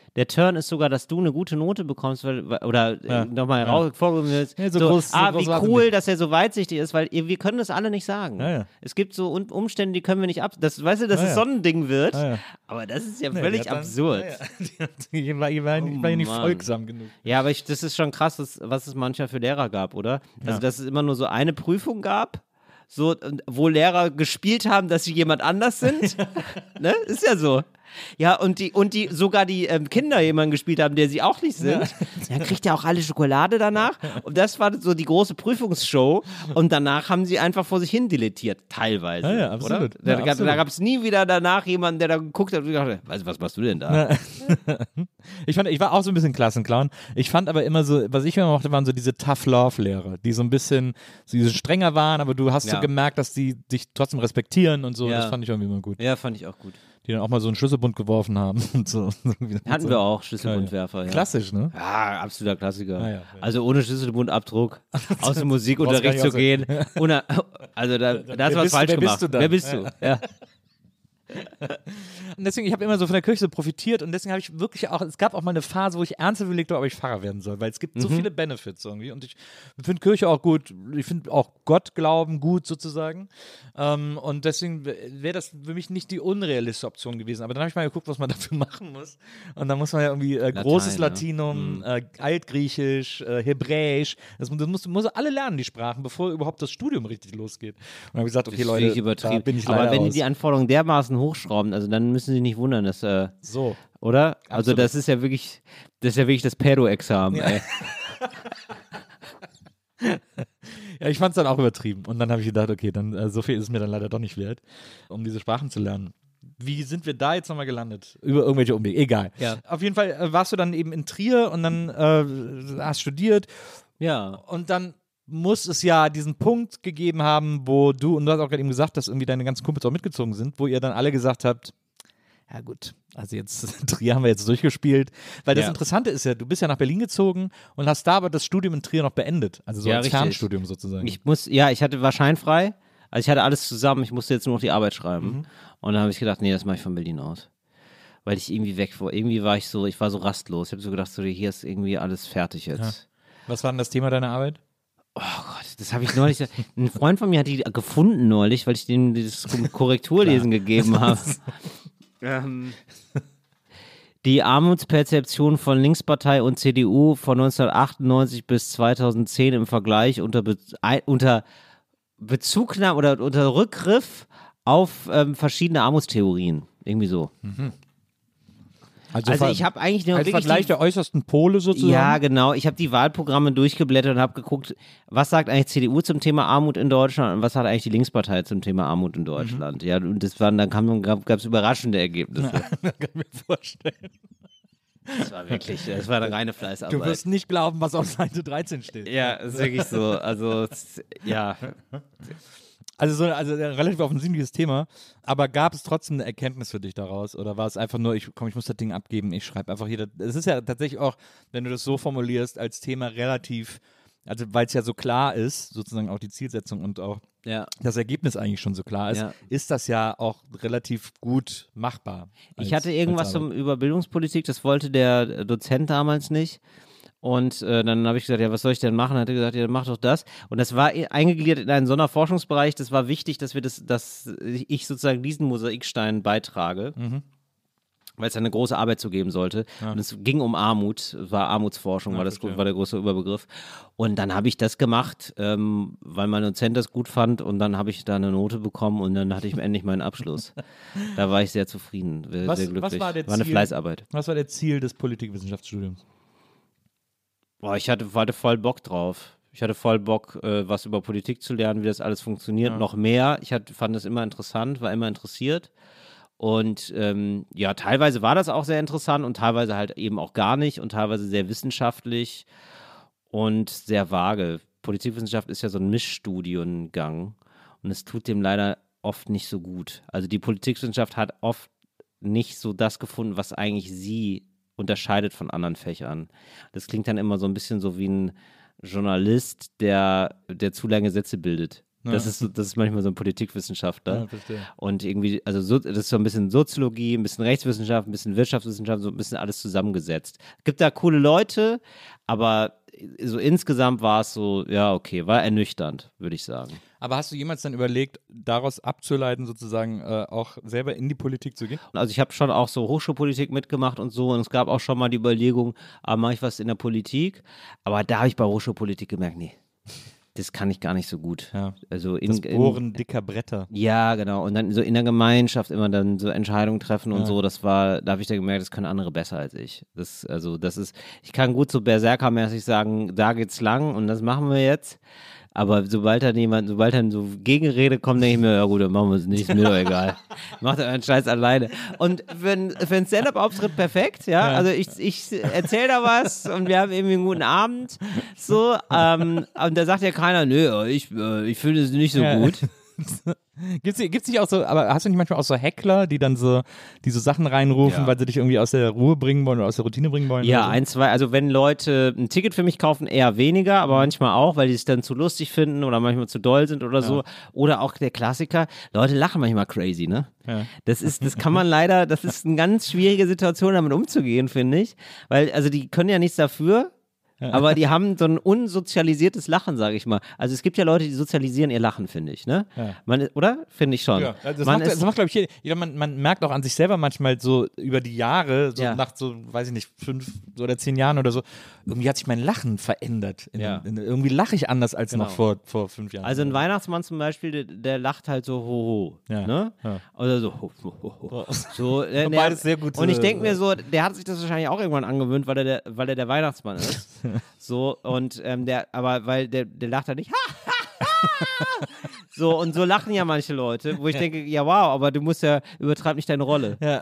Der Turn ist sogar, dass du eine gute Note bekommst, oder nochmal hervorgehoben wirst. Ja, wie cool, dass er so weitsichtig ist, weil wir können das alle nicht sagen. Ja. Es gibt so Umstände, die können wir nicht dass es so ein Ding wird. Aber das ist ja völlig absurd. Ich war nicht folgsam genug. Ja, aber das ist schon krass, was es manchmal für Lehrer gab, oder? Also, dass es immer nur so eine Prüfung gab, so, wo Lehrer gespielt haben, dass sie jemand anders sind. Ne? Ist ja so. Ja, und die sogar die Kinder jemanden gespielt haben, der sie auch nicht sind. Dann kriegt er auch alle Schokolade danach. Und das war so die große Prüfungsshow. Und danach haben sie einfach vor sich hin dilettiert, teilweise. Ja, absolut. Oder? Ja, Da gab es nie wieder danach jemanden, der da geguckt hat und gedacht hat, was machst du denn da? Ich war auch so ein bisschen Klassenclown. Ich fand aber immer so, was ich immer mochte, waren so diese Tough-Love-Lehrer, die so ein bisschen strenger waren, aber du hast so gemerkt, dass die dich trotzdem respektieren und so. Ja. Das fand ich irgendwie immer gut. Ja, fand ich auch gut. Die dann auch mal so einen Schlüsselbund geworfen haben und so. Hatten wir auch, Schlüsselbundwerfer. Ja. Klassisch, ne? Ja, absoluter Klassiker. Ja. Also ohne Schlüsselbundabdruck aus dem Musikunterricht zu gehen. Also da hast du was falsch gemacht. Wer bist du? Ja. Und deswegen, ich habe immer so von der Kirche so profitiert und deswegen habe ich wirklich auch, es gab auch mal eine Phase, wo ich ernsthaft überlegt habe, ob ich Pfarrer werden soll, weil es gibt so viele Benefits irgendwie und ich finde Kirche auch gut, ich finde auch Gott glauben gut sozusagen und deswegen wäre das für mich nicht die unrealistische Option gewesen, aber dann habe ich mal geguckt, was man dafür machen muss und dann muss man ja irgendwie großes Latinum, Altgriechisch, Hebräisch, das muss alle lernen, die Sprachen, bevor überhaupt das Studium richtig losgeht. Und dann habe ich gesagt, okay Leute, da bin ich leider aber wenn die raus. die Anforderungen dermaßen hochschrauben, also dann müssen sie nicht wundern, dass so. Oder? Also Absolut. das ist ja wirklich das Pedo-Examen, ey. Ja, ich fand es dann auch übertrieben. Und dann habe ich gedacht, okay, dann so viel ist es mir dann leider doch nicht wert, um diese Sprachen zu lernen. Wie sind wir da jetzt nochmal gelandet? Über irgendwelche Umwege, egal. Ja. Auf jeden Fall warst du dann eben in Trier und dann hast studiert. Ja. Und dann muss es ja diesen Punkt gegeben haben, wo du hast auch gerade eben gesagt, dass irgendwie deine ganzen Kumpels auch mitgezogen sind, wo ihr dann alle gesagt habt, ja gut, also jetzt Trier haben wir jetzt durchgespielt, weil das Interessante ist ja, du bist ja nach Berlin gezogen und hast da aber das Studium in Trier noch beendet, also so als richtig. Fernstudium sozusagen. Ich war scheinfrei, also ich hatte alles zusammen, ich musste jetzt nur noch die Arbeit schreiben und dann habe ich gedacht, nee, das mache ich von Berlin aus, weil ich irgendwie weg war, irgendwie war ich war so rastlos, ich habe so gedacht, so, hier ist irgendwie alles fertig jetzt. Ja. Was war denn das Thema deiner Arbeit? Oh Gott, das habe ich neulich, ein Freund von mir hat die gefunden neulich, weil ich dem dieses Korrekturlesen gegeben habe. Die Armutsperzeption von Linkspartei und CDU von 1998 bis 2010 im Vergleich unter Bezugnahme oder unter Rückgriff auf verschiedene Armutstheorien. Irgendwie so. Also ich habe eigentlich nur als Vergleich der äußersten Pole sozusagen? Ja, genau. Ich habe die Wahlprogramme durchgeblättert und habe geguckt, was sagt eigentlich CDU zum Thema Armut in Deutschland und was sagt eigentlich die Linkspartei zum Thema Armut in Deutschland. Ja, und gab es überraschende Ergebnisse. Ja, kann ich mir vorstellen. Das war eine reine Fleißarbeit. Du wirst nicht glauben, was auf Seite 13 steht. Ja, ist wirklich so. Also, ja. Also ein relativ offensichtliches Thema, aber gab es trotzdem eine Erkenntnis für dich daraus oder war es einfach nur, ich muss das Ding abgeben, ich schreibe einfach hier, es ist ja tatsächlich auch, wenn du das so formulierst, als Thema relativ, also weil es ja so klar ist, sozusagen auch die Zielsetzung und auch das Ergebnis eigentlich schon so klar ist, ist das ja auch relativ gut machbar. Ich hatte irgendwas über Bildungspolitik, das wollte der Dozent damals nicht. Und dann habe ich gesagt, ja, was soll ich denn machen? Hat er gesagt, ja, mach doch das. Und das war eingegliedert in einen Sonderforschungsbereich. Das war wichtig, dass ich sozusagen diesen Mosaikstein beitrage, weil es eine große Arbeit zu geben sollte. Ja. Und es ging um Armut, war Armutsforschung, war der große Überbegriff. Und dann habe ich das gemacht, weil mein Dozent das gut fand. Und dann habe ich da eine Note bekommen und dann hatte ich endlich meinen Abschluss. Da war ich sehr zufrieden, sehr glücklich. Was war eine Fleißarbeit. Was war der Ziel des Politikwissenschaftsstudiums? Boah, ich hatte voll Bock drauf. Ich hatte voll Bock, was über Politik zu lernen, wie das alles funktioniert, noch mehr. Fand das immer interessant, war immer interessiert. Und teilweise war das auch sehr interessant und teilweise halt eben auch gar nicht und teilweise sehr wissenschaftlich und sehr vage. Politikwissenschaft ist ja so ein Mischstudiengang und es tut dem leider oft nicht so gut. Also die Politikwissenschaft hat oft nicht so das gefunden, was eigentlich sie unterscheidet von anderen Fächern. Das klingt dann immer so ein bisschen so wie ein Journalist, der zu lange Sätze bildet. Das ist manchmal so ein Politikwissenschaftler. Ja, verstehe. Und irgendwie, also das ist so ein bisschen Soziologie, ein bisschen Rechtswissenschaft, ein bisschen Wirtschaftswissenschaft, so ein bisschen alles zusammengesetzt. Gibt da coole Leute, aber so insgesamt war es so, ja, okay, war ernüchternd, würde ich sagen. Aber hast du jemals dann überlegt, daraus abzuleiten, sozusagen auch selber in die Politik zu gehen? Also ich habe schon auch so Hochschulpolitik mitgemacht und so und es gab auch schon mal die Überlegung, mache ich was in der Politik? Aber da habe ich bei Hochschulpolitik gemerkt, nee, das kann ich gar nicht so gut. Ja. Also Das Bohren dicker Bretter. ja, genau. Und dann so in der Gemeinschaft immer dann so Entscheidungen treffen und so, da habe ich dann gemerkt, das können andere besser als ich. Ich kann gut so berserkermäßig sagen, da geht's lang und das machen wir jetzt. Aber sobald dann so Gegenrede kommt, denke ich mir, ja gut, dann machen wir es nicht, ist mir doch egal. Macht euren Scheiß alleine. Und für einen Stand-Up-Auftritt perfekt, ja. Also ich erzähle da was und wir haben irgendwie einen guten Abend, so, und da sagt ja keiner, nö, ich finde es nicht so gut. Gibt's nicht auch so, aber hast du nicht manchmal auch so Heckler, die dann so diese Sachen reinrufen, weil sie dich irgendwie aus der Ruhe bringen wollen oder aus der Routine bringen wollen? Ja, oder so? 1, 2, also wenn Leute ein Ticket für mich kaufen, eher weniger, aber manchmal auch, weil die es dann zu lustig finden oder manchmal zu doll sind oder so. Oder auch der Klassiker, Leute lachen manchmal crazy, ne? Ja. Das kann man leider, das ist eine ganz schwierige Situation, damit umzugehen, finde ich. Weil, also die können ja nichts dafür. Aber die haben so ein unsozialisiertes Lachen, sage ich mal. Also es gibt ja Leute, die sozialisieren ihr Lachen, finde ich, ne? Ja. Oder? Finde ich schon. Ja, das macht glaube ich, man merkt auch an sich selber manchmal so über die Jahre, so nach so, weiß ich nicht, 5 oder 10 Jahren oder so, irgendwie hat sich mein Lachen verändert. Irgendwie lache ich anders als noch vor 5 Jahren. Also ein Weihnachtsmann zum Beispiel, der lacht halt so ho, ne? Ja. Oder so ho, ho, ho, ho. So, beides sehr gut. Und ich denke mir so, der hat sich das wahrscheinlich auch irgendwann angewöhnt, weil er der Weihnachtsmann ist. So, und der lacht halt nicht. So, und so lachen ja manche Leute, wo ich denke, ja wow, aber du übertreib nicht deine Rolle. Ja.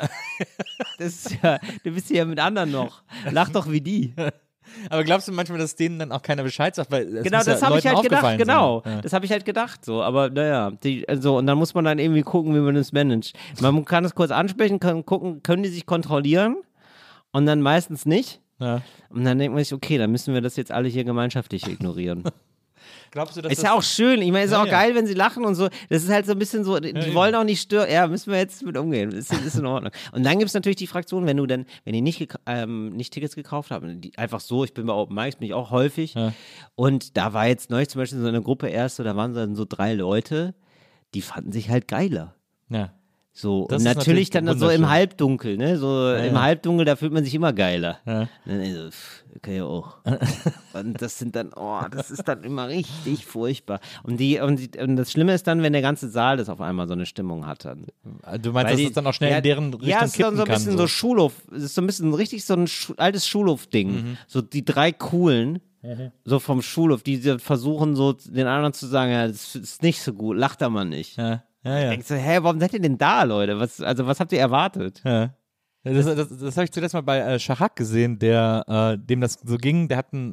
Das ist ja, du bist ja mit anderen noch. Lach doch wie die. Aber glaubst du manchmal, dass denen dann auch keiner Bescheid sagt? Weil genau, das habe ich halt gedacht, genau. Ja. Das habe ich halt gedacht, so. Aber naja, und dann muss man dann irgendwie gucken, wie man das managt. Man kann es kurz ansprechen, kann gucken, können die sich kontrollieren? Und dann meistens nicht. Ja. Und dann denkt man sich, okay, dann müssen wir das jetzt alle hier gemeinschaftlich ignorieren. Glaubst du, dass ist ja auch schön. Ich meine, ist auch geil, wenn sie lachen und so. Das ist halt so ein bisschen so, die wollen auch nicht stören. Ja, müssen wir jetzt mit umgehen. Ist in Ordnung. Und dann gibt es natürlich die Fraktion, wenn die nicht Tickets gekauft haben, die einfach so, ich bin bei Open Mics, bin ich auch häufig. Ja. Und da war jetzt neulich zum Beispiel so eine Gruppe erst, da waren dann so 3 Leute, die fanden sich halt geiler. Ja. So, und natürlich dann so im Halbdunkel, ne? So im Halbdunkel, da fühlt man sich immer geiler. Ja. Dann okay, auch. Und das sind dann, das ist dann immer richtig furchtbar. Und das Schlimme ist dann, wenn der ganze Saal das auf einmal so eine Stimmung hat dann. Du meinst, dass es dann auch schnell in deren Richtung kippen kann? Ja, es ist dann so ein bisschen so Schulhof, es ist so ein bisschen richtig so ein altes Schulhof-Ding. Mhm. So die 3 Coolen, so vom Schulhof, die versuchen so den anderen zu sagen, ja, das ist nicht so gut, lacht da mal nicht. Ja. Ja. Ich denke so, warum seid ihr denn da, Leute? Was habt ihr erwartet? Ja. Das habe ich zuletzt mal bei Shahak gesehen, dem das so ging,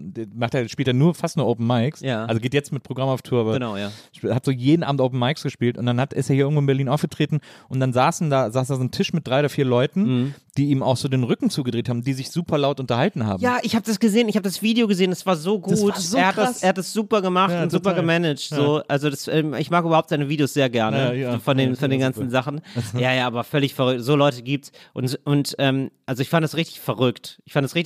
spielt fast nur Open Mics, also geht jetzt mit Programm auf Tour, aber hat so jeden Abend Open Mics gespielt und dann ist er hier irgendwo in Berlin aufgetreten und dann saß da so ein Tisch mit 3 oder 4 Leuten, die ihm auch so den Rücken zugedreht haben, die sich super laut unterhalten haben. Ja, ich habe das gesehen, ich habe das Video gesehen, das war so gut. Das war so krass. Er hat das super gemacht und super gemanagt. So, also ich mag überhaupt seine Videos sehr gerne, von den ganzen Sachen. Ja, aber völlig verrückt. So Leute gibt's und also ich fand das richtig verrückt.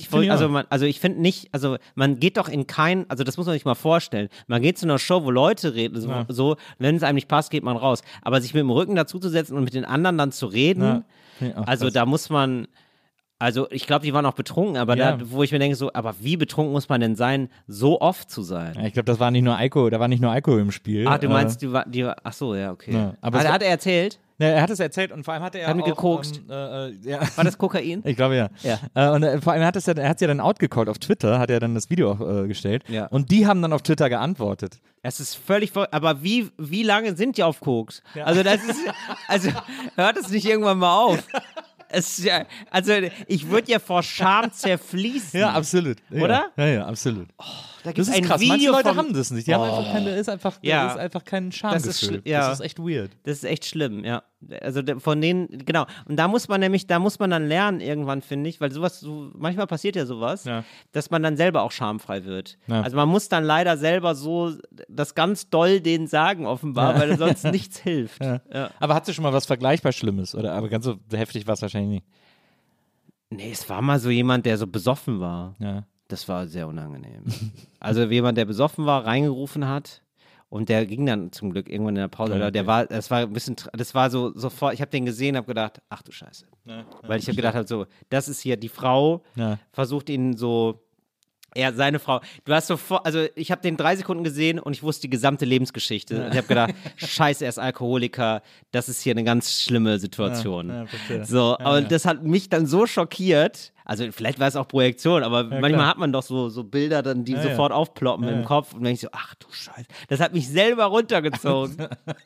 Also ich finde nicht, also man geht doch in also das muss man sich mal vorstellen. Man geht zu einer Show, wo Leute reden, so, wenn es einem nicht passt, geht man raus. Aber sich mit dem Rücken dazuzusetzen und mit den anderen dann zu reden, also da muss man, also ich glaube, die waren auch betrunken, aber wo ich mir denke so, aber wie betrunken muss man denn sein, so oft zu sein? Ja, ich glaube, da war nicht nur Alkohol im Spiel. Du meinst, ach so, ja, okay. Ja, aber hat er erzählt? Ja, er hat es erzählt und vor allem hat er auch gekokst. War das Kokain? Ich glaube ja. Und vor allem hat es ja dann outgecallt auf Twitter, hat er dann das Video auch gestellt. Ja. Und die haben dann auf Twitter geantwortet. Es ist völlig verrückt, aber wie lange sind die auf Koks? Ja. Also hört es nicht irgendwann mal auf? Also ich würde ja vor Scham zerfließen. Ja, absolut. Oder? Ja, absolut. Da gibt's das ist ein krass. Video Manche Leute haben das nicht. Die haben einfach das ist einfach kein Schamgefühl. Das ist echt weird. Das ist echt schlimm, ja. Also von denen, genau. Und da muss man dann lernen irgendwann, finde ich, weil manchmal passiert ja sowas, dass man dann selber auch schamfrei wird. Ja. Also man muss dann leider selber so das ganz doll denen sagen offenbar, weil sonst nichts hilft. Ja. Ja. Aber hattest du schon mal was vergleichbar Schlimmes? Aber ganz so heftig war es wahrscheinlich nicht. Nee, es war mal so jemand, der so besoffen war. Ja. Das war sehr unangenehm. Also jemand, der besoffen war, reingerufen hat. Und der ging dann zum Glück irgendwann in der Pause. Okay. Das war so sofort, ich habe den gesehen, habe gedacht, ach du Scheiße. Weil ich habe gedacht, so, das ist hier die Frau, versucht ihn so, seine Frau. Du hast sofort, also ich habe den 3 Sekunden gesehen und ich wusste die gesamte Lebensgeschichte. Und ich habe gedacht, Scheiße, er ist Alkoholiker, das ist hier eine ganz schlimme Situation. Und das hat mich dann so schockiert. Also vielleicht war es auch Projektion, aber manchmal hat man doch so Bilder, dann, die sofort aufploppen im Kopf und dann denke ich so, ach du Scheiße, das hat mich selber runtergezogen.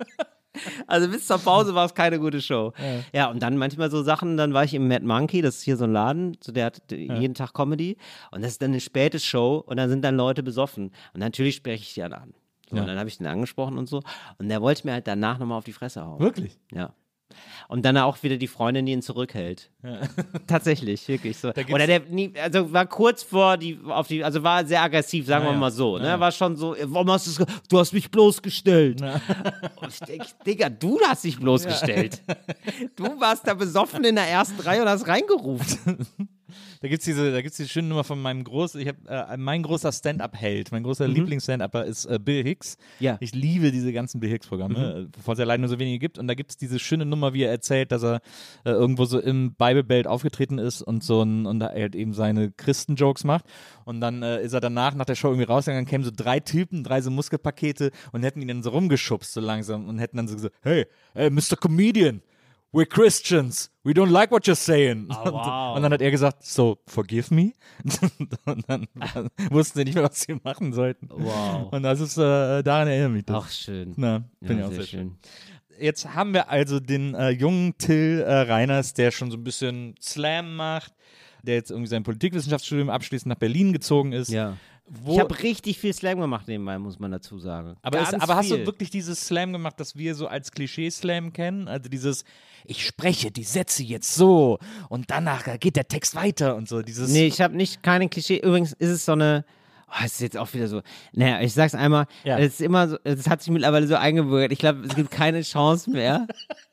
Also bis zur Pause war es keine gute Show. Ja, und dann manchmal so Sachen, dann war ich im Mad Monkey, das ist hier so ein Laden, der hat jeden Tag Comedy und das ist dann eine späte Show und dann sind dann Leute besoffen und natürlich spreche ich die an. So, und dann habe ich den angesprochen und so und der wollte mir halt danach nochmal auf die Fresse hauen. Wirklich? Ja. Und dann auch wieder die Freundin, die ihn zurückhält. Ja. Tatsächlich, wirklich so. Oder also war kurz vor also war sehr aggressiv, sagen wir mal so. Ne? War schon so, warum hast du hast mich bloßgestellt. Und ich denke, Digga, du hast dich bloßgestellt. Du warst da besoffen in der ersten Reihe und hast reingerufen. Da gibt's diese schöne Nummer von meinem mein großer Stand-Up-Held, mein großer Lieblings-Stand-Upper ist Bill Hicks. Ja. Ich liebe diese ganzen Bill Hicks-Programme, bevor es ja leider nur so wenige gibt. Und da gibt es diese schöne Nummer, wie er erzählt, dass er irgendwo so im Bible Belt aufgetreten ist und er halt eben seine Christen-Jokes macht. Und dann ist er danach, nach der Show irgendwie rausgegangen, dann kämen so 3 Typen, 3 so Muskelpakete und hätten ihn dann so rumgeschubst so langsam und hätten dann so gesagt, hey, Mr. Comedian, we're Christians. We don't like what you're saying. Oh, wow. Und dann hat er gesagt, so, forgive me. Und dann wussten sie nicht mehr, was sie machen sollten. Wow. Und das ist, daran erinnere mich das. Ach, schön. Na, finde ich auch sehr schön. Jetzt haben wir also den jungen Till Reiners, der schon so ein bisschen Slam macht, der jetzt irgendwie sein Politikwissenschaftsstudium abschließend nach Berlin gezogen ist. Ja. Ich habe richtig viel Slam gemacht nebenbei, muss man dazu sagen. Aber hast du wirklich dieses Slam gemacht, das wir so als Klischee-Slam kennen? Also dieses, ich spreche die Sätze jetzt so und danach geht der Text weiter und so. Nee, ich habe keine Klischee. Übrigens ist es so eine, es ist jetzt auch wieder so, naja, ich sag's einmal, es ist immer so, es hat sich mittlerweile so eingebürgert. Ich glaube, es gibt keine Chance mehr.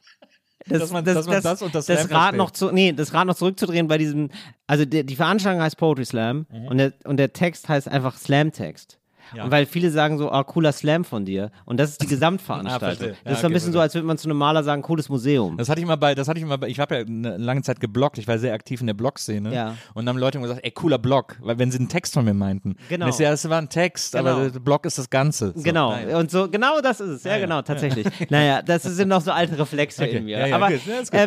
Das Rad noch zurückzudrehen bei diesem, also die Veranstaltung heißt Poetry Slam und der Text heißt einfach Slam-Text. Ja. Und weil viele sagen so, cooler Slam von dir. Und das ist die Gesamtveranstaltung. Das ist so ein bisschen so, als würde man zu einem Maler sagen, cooles Museum. Das hatte ich mal bei, ich habe ja eine lange Zeit gebloggt, ich war sehr aktiv in der Blog-Szene. Ja. Und dann haben Leute immer gesagt, ey, cooler Blog, weil wenn sie einen Text von mir meinten. Genau. Und das war ein Text, aber der Blog ist das Ganze. So. Genau. Naja. Und so, genau das ist es. Ja, genau, tatsächlich. Naja, das sind noch so alte Reflexe in mir. Ja, aber,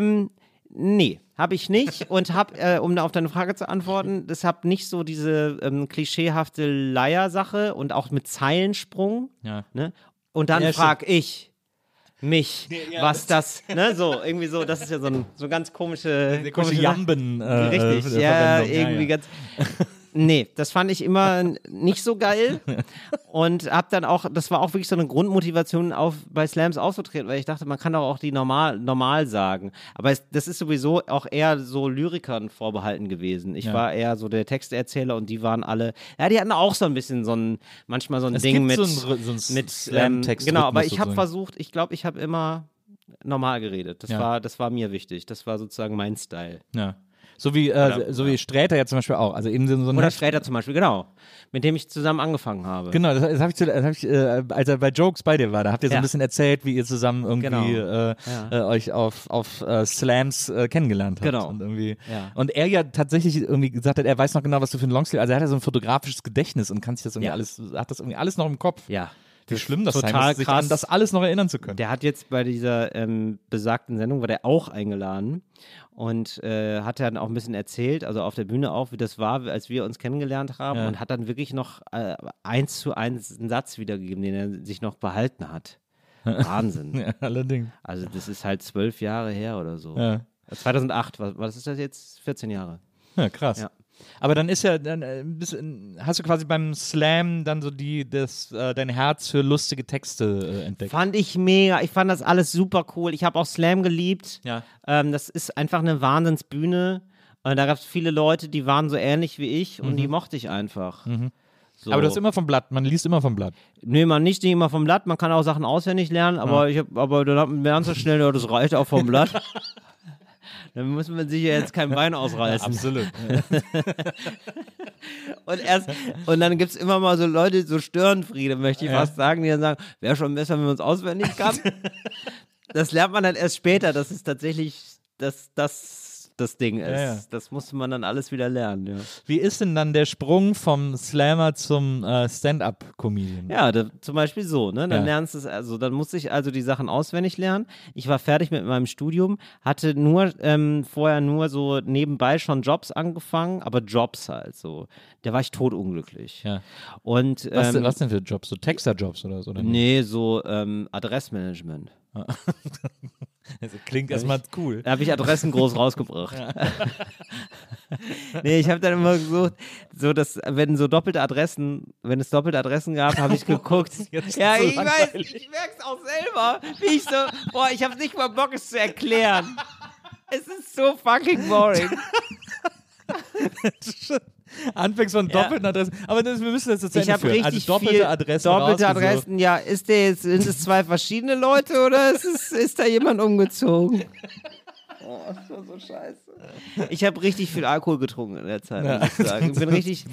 nee, habe ich nicht und um auf deine Frage zu antworten, das habe nicht so diese klischeehafte Leier-Sache und auch mit Zeilensprung. Ja. Ne? Und dann frage ich mich, was das, ne, so, irgendwie so, das ist ja so ganz komische Jamben. Richtig, irgendwie ganz. Nee, das fand ich immer nicht so geil und hab dann auch, das war auch wirklich so eine Grundmotivation, bei Slams aufzutreten, weil ich dachte, man kann doch auch die normal sagen. Aber das ist sowieso auch eher so Lyrikern vorbehalten gewesen. Ich war eher so der Texterzähler und die waren alle, die hatten auch so ein bisschen manchmal so ein Ding mit Slam-Text. Genau, aber ich habe versucht, ich glaube, ich habe immer normal geredet. Das war mir wichtig. Das war sozusagen mein Style. Ja. So wie Sträter ja zum Beispiel auch. Also eben so oder Sträter zum Beispiel, genau. Mit dem ich zusammen angefangen habe. Genau, das hab ich als er bei Jokes bei dir war, da habt ihr so ein bisschen erzählt, wie ihr zusammen irgendwie euch auf Slams kennengelernt habt. Genau. Und er ja tatsächlich irgendwie gesagt hat, er weiß noch genau, was du für ein Longsleeve, also er hat ja so ein fotografisches Gedächtnis und kann sich das irgendwie hat das irgendwie alles noch im Kopf. Ja. Wie schlimm das total sein muss, sich an das alles noch erinnern zu können. Der hat jetzt bei dieser besagten Sendung, war der auch eingeladen und hat dann auch ein bisschen erzählt, also auf der Bühne auch, wie das war, als wir uns kennengelernt haben und hat dann wirklich noch 1:1 einen Satz wiedergegeben, den er sich noch behalten hat. Wahnsinn. Ja, allerdings. Also das ist halt 12 Jahre her oder so. Ja. 2008, was ist das jetzt? 14 Jahre. Ja, krass. Ja. Aber dann ist ja, hast du quasi beim Slam dann so dein Herz für lustige Texte entdeckt. Fand ich mega. Ich fand das alles super cool. Ich habe auch Slam geliebt. Ja. Das ist einfach eine Wahnsinnsbühne. Und da gab es viele Leute, die waren so ähnlich wie ich und die mochte ich einfach. So. Aber du hast immer vom Blatt, man liest immer vom Blatt. Nee, man nicht immer vom Blatt, man kann auch Sachen auswendig lernen, aber dann lernst du schnell, das reicht auch vom Blatt. Dann muss man sich ja jetzt kein Bein ausreißen. Absolut. Und dann gibt es immer mal so Leute, so Störenfriede, möchte ich fast sagen, die dann sagen, wäre schon besser, wenn man es auswendig kann. Das lernt man dann erst später, dass es tatsächlich das Ding ist. Ja. Das musste man dann alles wieder lernen. Ja. Wie ist denn dann der Sprung vom Slammer zum Stand-Up-Comedian? Ja, zum Beispiel so, ne? Dann lernst du es, also dann musste ich also die Sachen auswendig lernen. Ich war fertig mit meinem Studium, hatte vorher nur so nebenbei schon Jobs angefangen, aber Jobs halt so. Da war ich totunglücklich. Ja. Und, was denn für Jobs? So Texter-Jobs oder so? Oder nee, so Adressmanagement. Das klingt erstmal cool. Da habe ich Adressen groß rausgebracht. Nee, ich habe dann immer gesucht, so dass, wenn es doppelte Adressen gab, habe ich geguckt. Ja, so ich weiß, ich merke es auch selber, wie ich so, ich habe nicht mal Bock, es zu erklären. Es ist so fucking boring. Anfängst von doppelten Adressen. Aber wir müssen das jetzt Ich habe richtig also doppelte viel Adressen. Doppelte Adressen, ja. Sind es zwei verschiedene Leute oder ist da jemand umgezogen? Oh, das war so scheiße. Ich habe richtig viel Alkohol getrunken in der Zeit, muss ich sagen. Ich bin richtig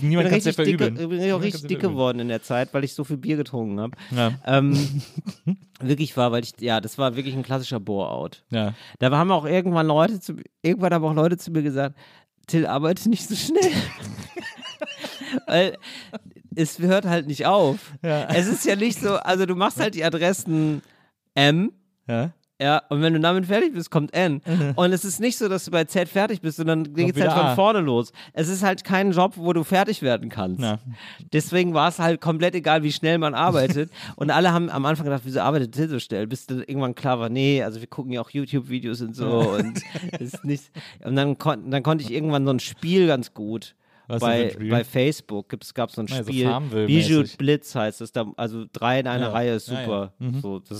dick geworden in der Zeit, weil ich so viel Bier getrunken habe. Ja. Wirklich das war wirklich ein klassischer Bore-out. Ja. Da haben auch irgendwann Leute zu mir gesagt, Till, arbeite nicht so schnell. Weil es hört halt nicht auf. Ja. Es ist ja nicht so, also du machst halt die Adressen M, ja, und wenn du damit fertig bist, kommt N. Und es ist nicht so, dass du bei Z fertig bist, sondern geht es halt von vorne los. Es ist halt kein Job, wo du fertig werden kannst. Ja. Deswegen war es halt komplett egal, wie schnell man arbeitet. Und alle haben am Anfang gedacht, wieso arbeitet Till so schnell? Bis dann irgendwann klar war, nee, also wir gucken ja auch YouTube-Videos und so. Und ist nicht. Und dann konnte ich irgendwann so ein Spiel ganz gut. Bei Facebook gab es so ein Spiel, Bijou Blitz heißt es, also 3 in einer Reihe ist super. Ja, ja. So,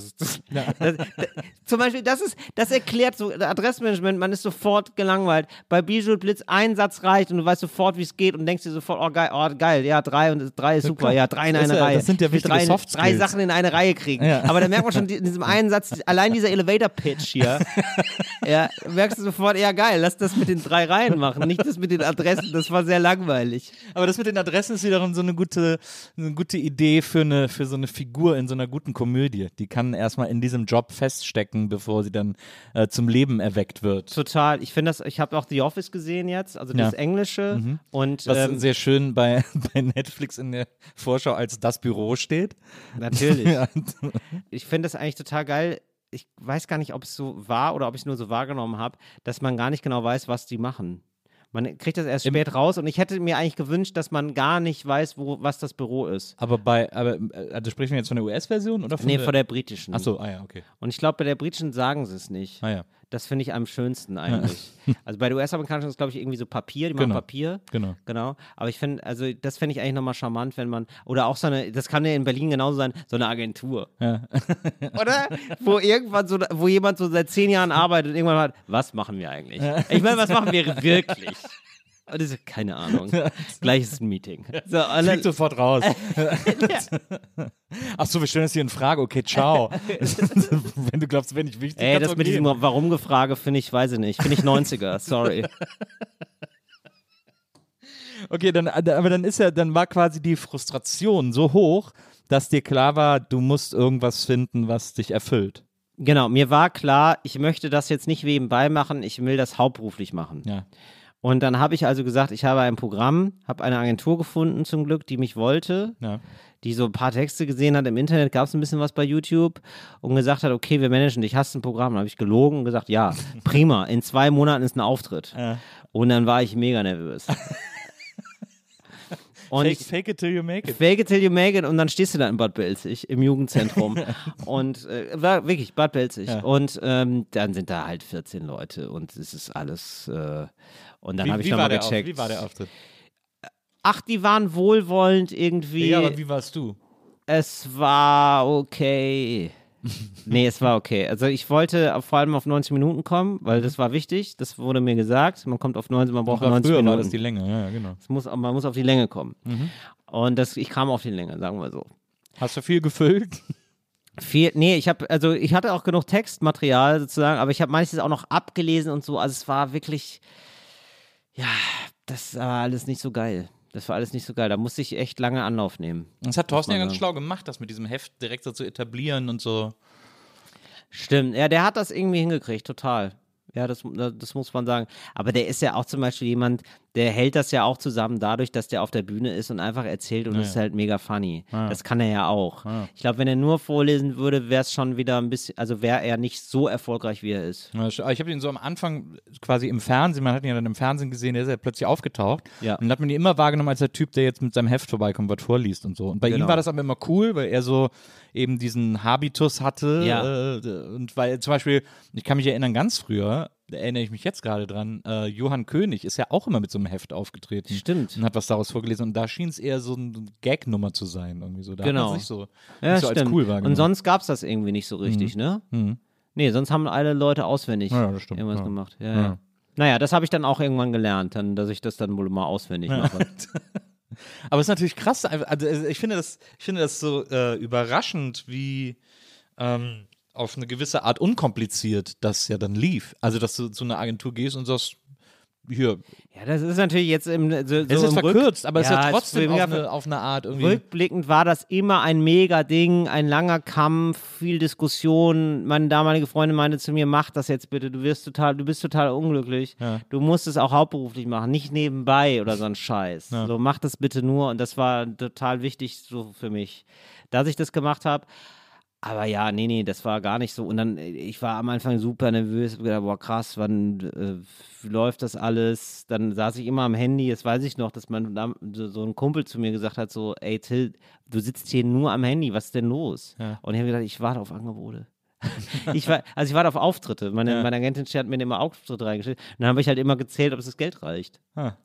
zum Beispiel, das erklärt so Adressmanagement, man ist sofort gelangweilt. Bei Bijou Blitz ein Satz reicht und du weißt sofort, wie es geht und denkst dir sofort, oh geil, ja, 3 ist super, ja, 3 in einer Reihe. Das sind ja wichtige Soft Skills. 3 Sachen in eine Reihe kriegen. Ja. Aber da merkt man schon in diesem einen Satz, allein dieser Elevator-Pitch hier, ja, merkst du sofort, ja geil, lass das mit den 3 Reihen machen, nicht das mit den Adressen, das war sehr langweilig. Aber das mit den Adressen ist wiederum so eine gute Idee für so eine Figur in so einer guten Komödie. Die kann erstmal in diesem Job feststecken, bevor sie dann zum Leben erweckt wird. Total. Ich habe auch The Office gesehen jetzt, also das Englische. Und, was sehr schön bei Netflix in der Vorschau als das Büro steht. Natürlich. Ja. Ich finde das eigentlich total geil. Ich weiß gar nicht, ob es so war oder ob ich es nur so wahrgenommen habe, dass man gar nicht genau weiß, was die machen. Man kriegt das erst spät raus und ich hätte mir eigentlich gewünscht, dass man gar nicht weiß, was das Büro ist. Aber also sprechen wir jetzt von der US-Version oder von der britischen. Achso, ja, okay. Und ich glaube, bei der britischen sagen sie es nicht. Ah ja. Das finde ich am schönsten eigentlich. Also bei der US-Amerikanischen ist es, glaube ich, irgendwie so Papier, die machen Papier. Genau. Aber ich finde, also das fände ich eigentlich nochmal charmant, wenn man, oder auch das kann ja in Berlin genauso sein, so eine Agentur. Ja. Oder? Wo jemand so seit 10 Jahren arbeitet und irgendwann hat, was machen wir eigentlich? Ich meine, was machen wir wirklich? Das ist keine Ahnung. Gleich ist ein Meeting. So, fliegt sofort raus. Achso, wir stellen das hier in Frage. Okay, ciao. Wenn du glaubst, wenn ich wichtig das mit diesem Warum-Gefrage finde ich, weiß ich nicht. Finde ich 90er. Sorry. Okay, dann war quasi die Frustration so hoch, dass dir klar war, du musst irgendwas finden, was dich erfüllt. Genau, mir war klar, ich möchte das jetzt nicht nebenbei machen, ich will das hauptberuflich machen. Ja. Und dann habe ich also gesagt, ich habe ein Programm, habe eine Agentur gefunden zum Glück, die mich wollte, die so ein paar Texte gesehen hat. Im Internet gab es ein bisschen was bei YouTube und gesagt hat, okay, wir managen dich, hast ein Programm. Dann habe ich gelogen und gesagt, ja, prima, in 2 Monaten ist ein Auftritt. Ja. Und dann war ich mega nervös. Und fake it till you make it. Fake it till you make it und dann stehst du da in Bad Belzig im Jugendzentrum und war wirklich Bad Belzig und dann sind da halt 14 Leute und es ist alles und dann habe ich nochmal gecheckt. Wie war der Auftritt? Ach, die waren wohlwollend irgendwie. Ja, aber wie warst du? Es war okay. Nee, es war okay. Also ich wollte vor allem auf 90 Minuten kommen, weil das war wichtig. Das wurde mir gesagt. Man kommt auf 90, man braucht 90 früher Minuten. war das die Länge, ja, genau. Man muss auf die Länge kommen. Und ich kam auf die Länge, sagen wir so. Hast du viel gefüllt? Nee, ich hatte auch genug Textmaterial sozusagen, aber ich habe manches auch noch abgelesen und so. Also es war wirklich, ja, das war alles nicht so geil. Da musste ich echt lange Anlauf nehmen. Das hat Thorsten ja ganz schlau gemacht, das mit diesem Heft direkt so zu etablieren und so. Stimmt, ja, der hat das irgendwie hingekriegt, total. Ja, das muss man sagen. Aber der ist ja auch zum Beispiel jemand, der hält das ja auch zusammen dadurch, dass der auf der Bühne ist und einfach erzählt und ist halt mega funny. Das kann er ja auch. Ich glaube, wenn er nur vorlesen würde, wäre es schon wieder ein bisschen, also wäre er nicht so erfolgreich, wie er ist. Ich habe ihn so am Anfang quasi im Fernsehen, man hat ihn ja dann im Fernsehen gesehen, der ist ja plötzlich aufgetaucht. Ja. Und dann hat man ihn immer wahrgenommen als der Typ, der jetzt mit seinem Heft vorbeikommt, was vorliest und so. Und bei ihm war das aber immer cool, weil er so eben diesen Habitus hatte. Ja. Und weil zum Beispiel, ich kann mich erinnern, ganz früher, da erinnere ich mich jetzt gerade dran, Johann König ist ja auch immer mit so einem Heft aufgetreten. Stimmt. Und hat was daraus vorgelesen. Und da schien es eher so eine Gag-Nummer zu sein. Irgendwie so. Da hat man es nicht so stimmt. als cool wahrgenommen. Und sonst gab es das irgendwie nicht so richtig, ne? Nee, sonst haben alle Leute auswendig das stimmt. irgendwas gemacht. Ja. Naja, das habe ich dann auch irgendwann gelernt, dass ich das dann wohl mal auswendig mache. Aber es ist natürlich krass. Also ich finde das so überraschend, wie auf eine gewisse Art unkompliziert das ja dann lief. Also, dass du zu einer Agentur gehst und sagst, hier. Ja, das ist natürlich jetzt es ist verkürzt, aber es ist ja trotzdem auf eine Art irgendwie. Rückblickend war das immer ein mega Ding, ein langer Kampf, viel Diskussion. Meine damalige Freundin meinte zu mir, mach das jetzt bitte, du bist total unglücklich. Ja. Du musst es auch hauptberuflich machen, nicht nebenbei oder so ein Scheiß. Ja. So, mach das bitte nur. Und das war total wichtig so für mich, dass ich das gemacht habe. Aber ja, nee, das war gar nicht so. Und dann, ich war am Anfang super nervös, hab gedacht, boah, krass, wann läuft das alles? Dann saß ich immer am Handy, jetzt weiß ich noch, dass so ein Kumpel zu mir gesagt hat, so, ey Till, du sitzt hier nur am Handy, was ist denn los? Ja. Und ich habe gedacht, ich warte auf Angebote. ich warte auf Auftritte. Meine Agentin hat mir immer Auftritte reingestellt. Und dann habe ich halt immer gezählt, ob es das Geld reicht.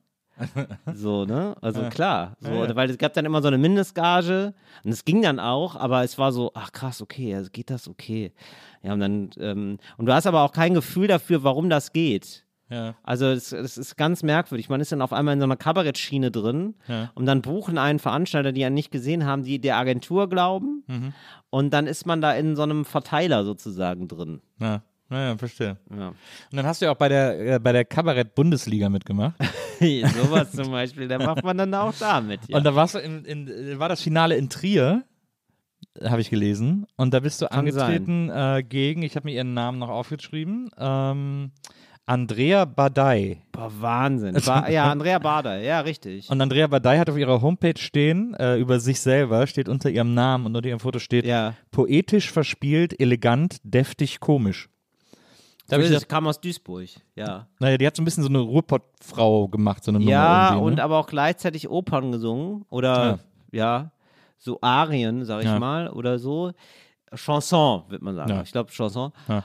So, ne? Also klar. So, weil es gab dann immer so eine Mindestgage und es ging dann auch, aber es war so, ach krass, okay, also geht das okay. Ja, und dann, und du hast aber auch kein Gefühl dafür, warum das geht. Ja. Also es ist ganz merkwürdig. Man ist dann auf einmal in so einer Kabarettschiene drin und dann buchen einen Veranstalter, die einen nicht gesehen haben, die der Agentur glauben und dann ist man da in so einem Verteiler sozusagen drin. Ja. Ja, verstehe. Ja. Und dann hast du ja auch bei der Kabarett-Bundesliga mitgemacht. Sowas zum Beispiel, da macht man dann auch da mit. Ja. Und da warst du war das Finale in Trier, habe ich gelesen. Und da bist du angetreten gegen, ich habe mir ihren Namen noch aufgeschrieben, Andrea Bardey. Boah, Wahnsinn. Andrea Bardey, ja, richtig. Und Andrea Bardey hat auf ihrer Homepage stehen, über sich selber, steht unter ihrem Namen und unter ihrem Foto steht, poetisch verspielt, elegant, deftig, komisch. Das kam aus Duisburg, ja. Naja, die hat so ein bisschen so eine Ruhrpott-Frau gemacht, so eine Nummer. Ja, und aber auch gleichzeitig Opern gesungen oder, so Arien, sag ich mal, oder so. Chanson, wird man sagen. Ja. Ich glaube, Chanson. Ja.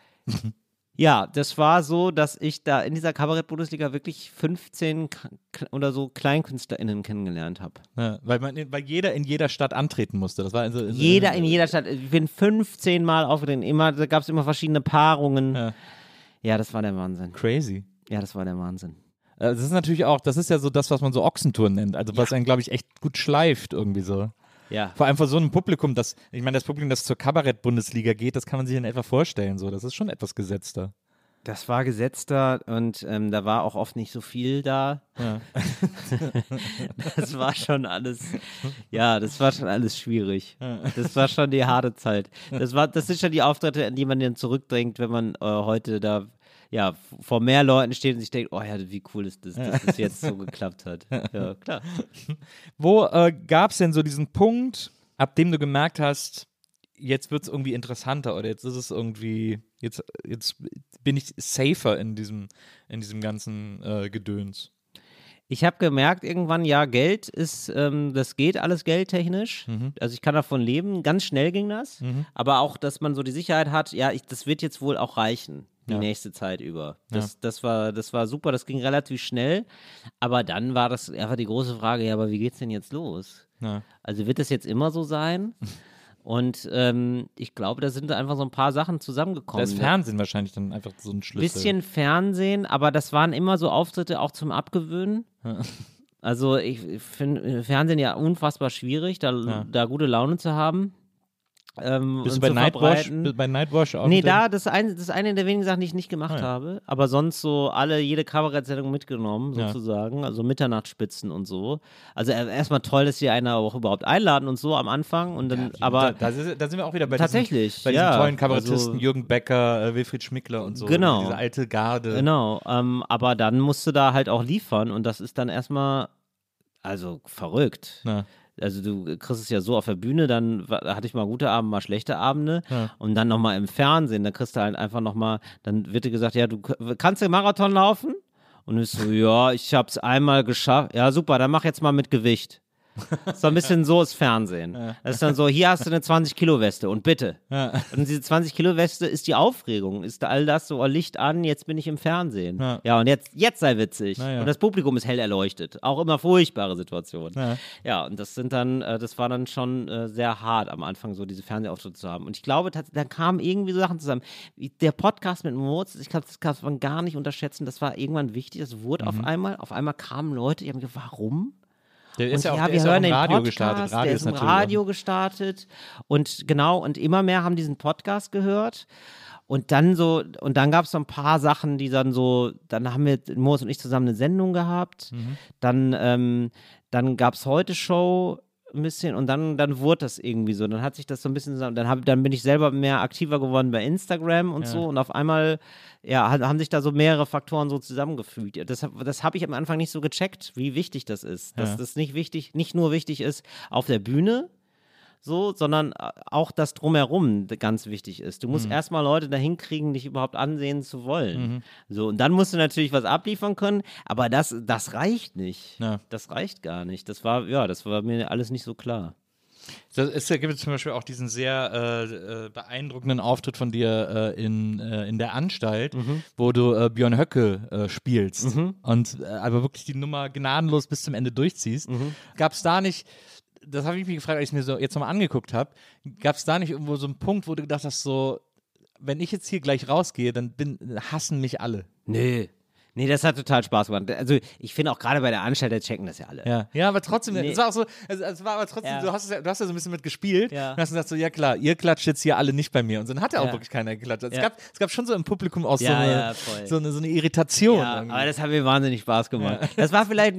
Ja, das war so, dass ich da in dieser Kabarett-Bundesliga wirklich 15 oder so KleinkünstlerInnen kennengelernt habe. Ja, weil jeder in jeder Stadt antreten musste. Das war jeder in jeder Stadt. Ich bin 15 Mal aufgetreten. Da gab es immer verschiedene Paarungen. Ja, das war der Wahnsinn. Crazy. Ja, das war der Wahnsinn. Das ist natürlich auch, das ist ja so das, was man so Ochsentouren nennt. Also was einen, glaube ich, echt gut schleift irgendwie so. Ja. Vor allem vor so einem Publikum, das Publikum, das zur Kabarett-Bundesliga geht, das kann man sich in etwa vorstellen. So. Das ist schon etwas gesetzter. Das war gesetzter und da war auch oft nicht so viel da. Ja. Das war schon alles schwierig. Das war schon die harte Zeit. Das sind schon die Auftritte, an die man dann zurückdenkt, wenn man heute da vor mehr Leuten steht und sich denkt, oh ja, wie cool ist das, dass das jetzt so geklappt hat. Ja, klar. Wo gab es denn so diesen Punkt, ab dem du gemerkt hast, jetzt wird es irgendwie interessanter oder jetzt ist es irgendwie, jetzt bin ich safer in diesem ganzen Gedöns? Ich habe gemerkt irgendwann, ja, Geld ist, das geht alles geldtechnisch. Also ich kann davon leben. Ganz schnell ging das. Aber auch, dass man so die Sicherheit hat, ja, das wird jetzt wohl auch reichen, die nächste Zeit über. Das war super, das ging relativ schnell. Aber dann war das einfach die große Frage, ja, aber wie geht's denn jetzt los? Ja. Also wird das jetzt immer so sein? Und ich glaube, da sind einfach so ein paar Sachen zusammengekommen. Das Fernsehen wahrscheinlich dann einfach so ein Schlüssel. Bisschen Fernsehen, aber das waren immer so Auftritte auch zum Abgewöhnen. Also ich finde Fernsehen ja unfassbar schwierig, da gute Laune zu haben. Bist du bei Nightwash auch? Nee, das ist eine der wenigen Sachen, die ich nicht gemacht habe. Aber sonst so jede Kabarettsendung mitgenommen, sozusagen. Also Mitternachtsspitzen und so. Also erstmal toll, dass sie einer auch überhaupt einladen und so am Anfang. Und dann, aber da sind wir auch wieder bei tatsächlich, diesen tollen Kabarettisten, Jürgen Becker, Wilfried Schmickler und so. Genau. Diese alte Garde. Genau. Aber dann musst du da halt auch liefern und das ist dann erstmal, also verrückt. Ja. Also du kriegst es ja so auf der Bühne, dann hatte ich mal gute Abende, mal schlechte Abende und dann nochmal im Fernsehen, da kriegst du halt einfach nochmal, dann wird dir gesagt, ja, du kannst den Marathon laufen? Und ich so, ja, ich hab's einmal geschafft, ja super, dann mach jetzt mal mit Gewicht. So ein bisschen so ist Fernsehen. Das ist dann so, hier hast du eine 20-Kilo-Weste und bitte. Und diese 20-Kilo-Weste ist die Aufregung, ist all das so, Licht an, jetzt bin ich im Fernsehen. Ja, und jetzt sei witzig. Und das Publikum ist hell erleuchtet. Auch immer furchtbare Situationen. Ja, und das war dann schon sehr hart am Anfang, so diese Fernsehauftritte zu haben. Und ich glaube, da kamen irgendwie so Sachen zusammen. Der Podcast mit Moritz, ich glaube, das kann man gar nicht unterschätzen, das war irgendwann wichtig, das wurde auf einmal kamen Leute, die haben gesagt, warum? Der ist und ja auch, wir hören den Radio Podcast, gestartet. Der ist im Radio gestartet und immer mehr haben diesen Podcast gehört und dann gab es so ein paar Sachen, die dann haben wir, Moritz und ich zusammen eine Sendung gehabt, dann gab es Heute-Show ein bisschen und dann wurde das irgendwie so, dann hat sich das so ein bisschen, dann bin ich selber mehr aktiver geworden bei Instagram und so und auf einmal haben sich da so mehrere Faktoren so zusammengefügt. Das habe ich am Anfang nicht so gecheckt, wie wichtig das ist, dass das nicht nur wichtig ist auf der Bühne, so, sondern auch das Drumherum ganz wichtig ist. Du musst erstmal Leute dahin kriegen, dich überhaupt ansehen zu wollen. So, und dann musst du natürlich was abliefern können, aber das reicht nicht. Ja. Das reicht gar nicht. Das war mir alles nicht so klar. Es gibt zum Beispiel auch diesen sehr beeindruckenden Auftritt von dir in der Anstalt, wo du Björn Höcke spielst und aber wirklich die Nummer gnadenlos bis zum Ende durchziehst. Gab es da nicht, das habe ich mich gefragt, als ich mir so jetzt nochmal angeguckt habe, gab es da nicht irgendwo so einen Punkt, wo du gedacht hast, so, wenn ich jetzt hier gleich rausgehe, dann hassen mich alle? Nee, das hat total Spaß gemacht. Also ich finde auch gerade bei der Anstalt, checken das ja alle. Ja, aber trotzdem, es war auch so, es war aber trotzdem, du hast ja so ein bisschen mit gespielt und hast gesagt so, ja klar, ihr klatscht jetzt hier alle nicht bei mir und dann hat ja auch wirklich keiner geklatscht. Es gab schon so im Publikum auch so eine Irritation. Ja, aber das hat mir wahnsinnig Spaß gemacht. Ja. Das war vielleicht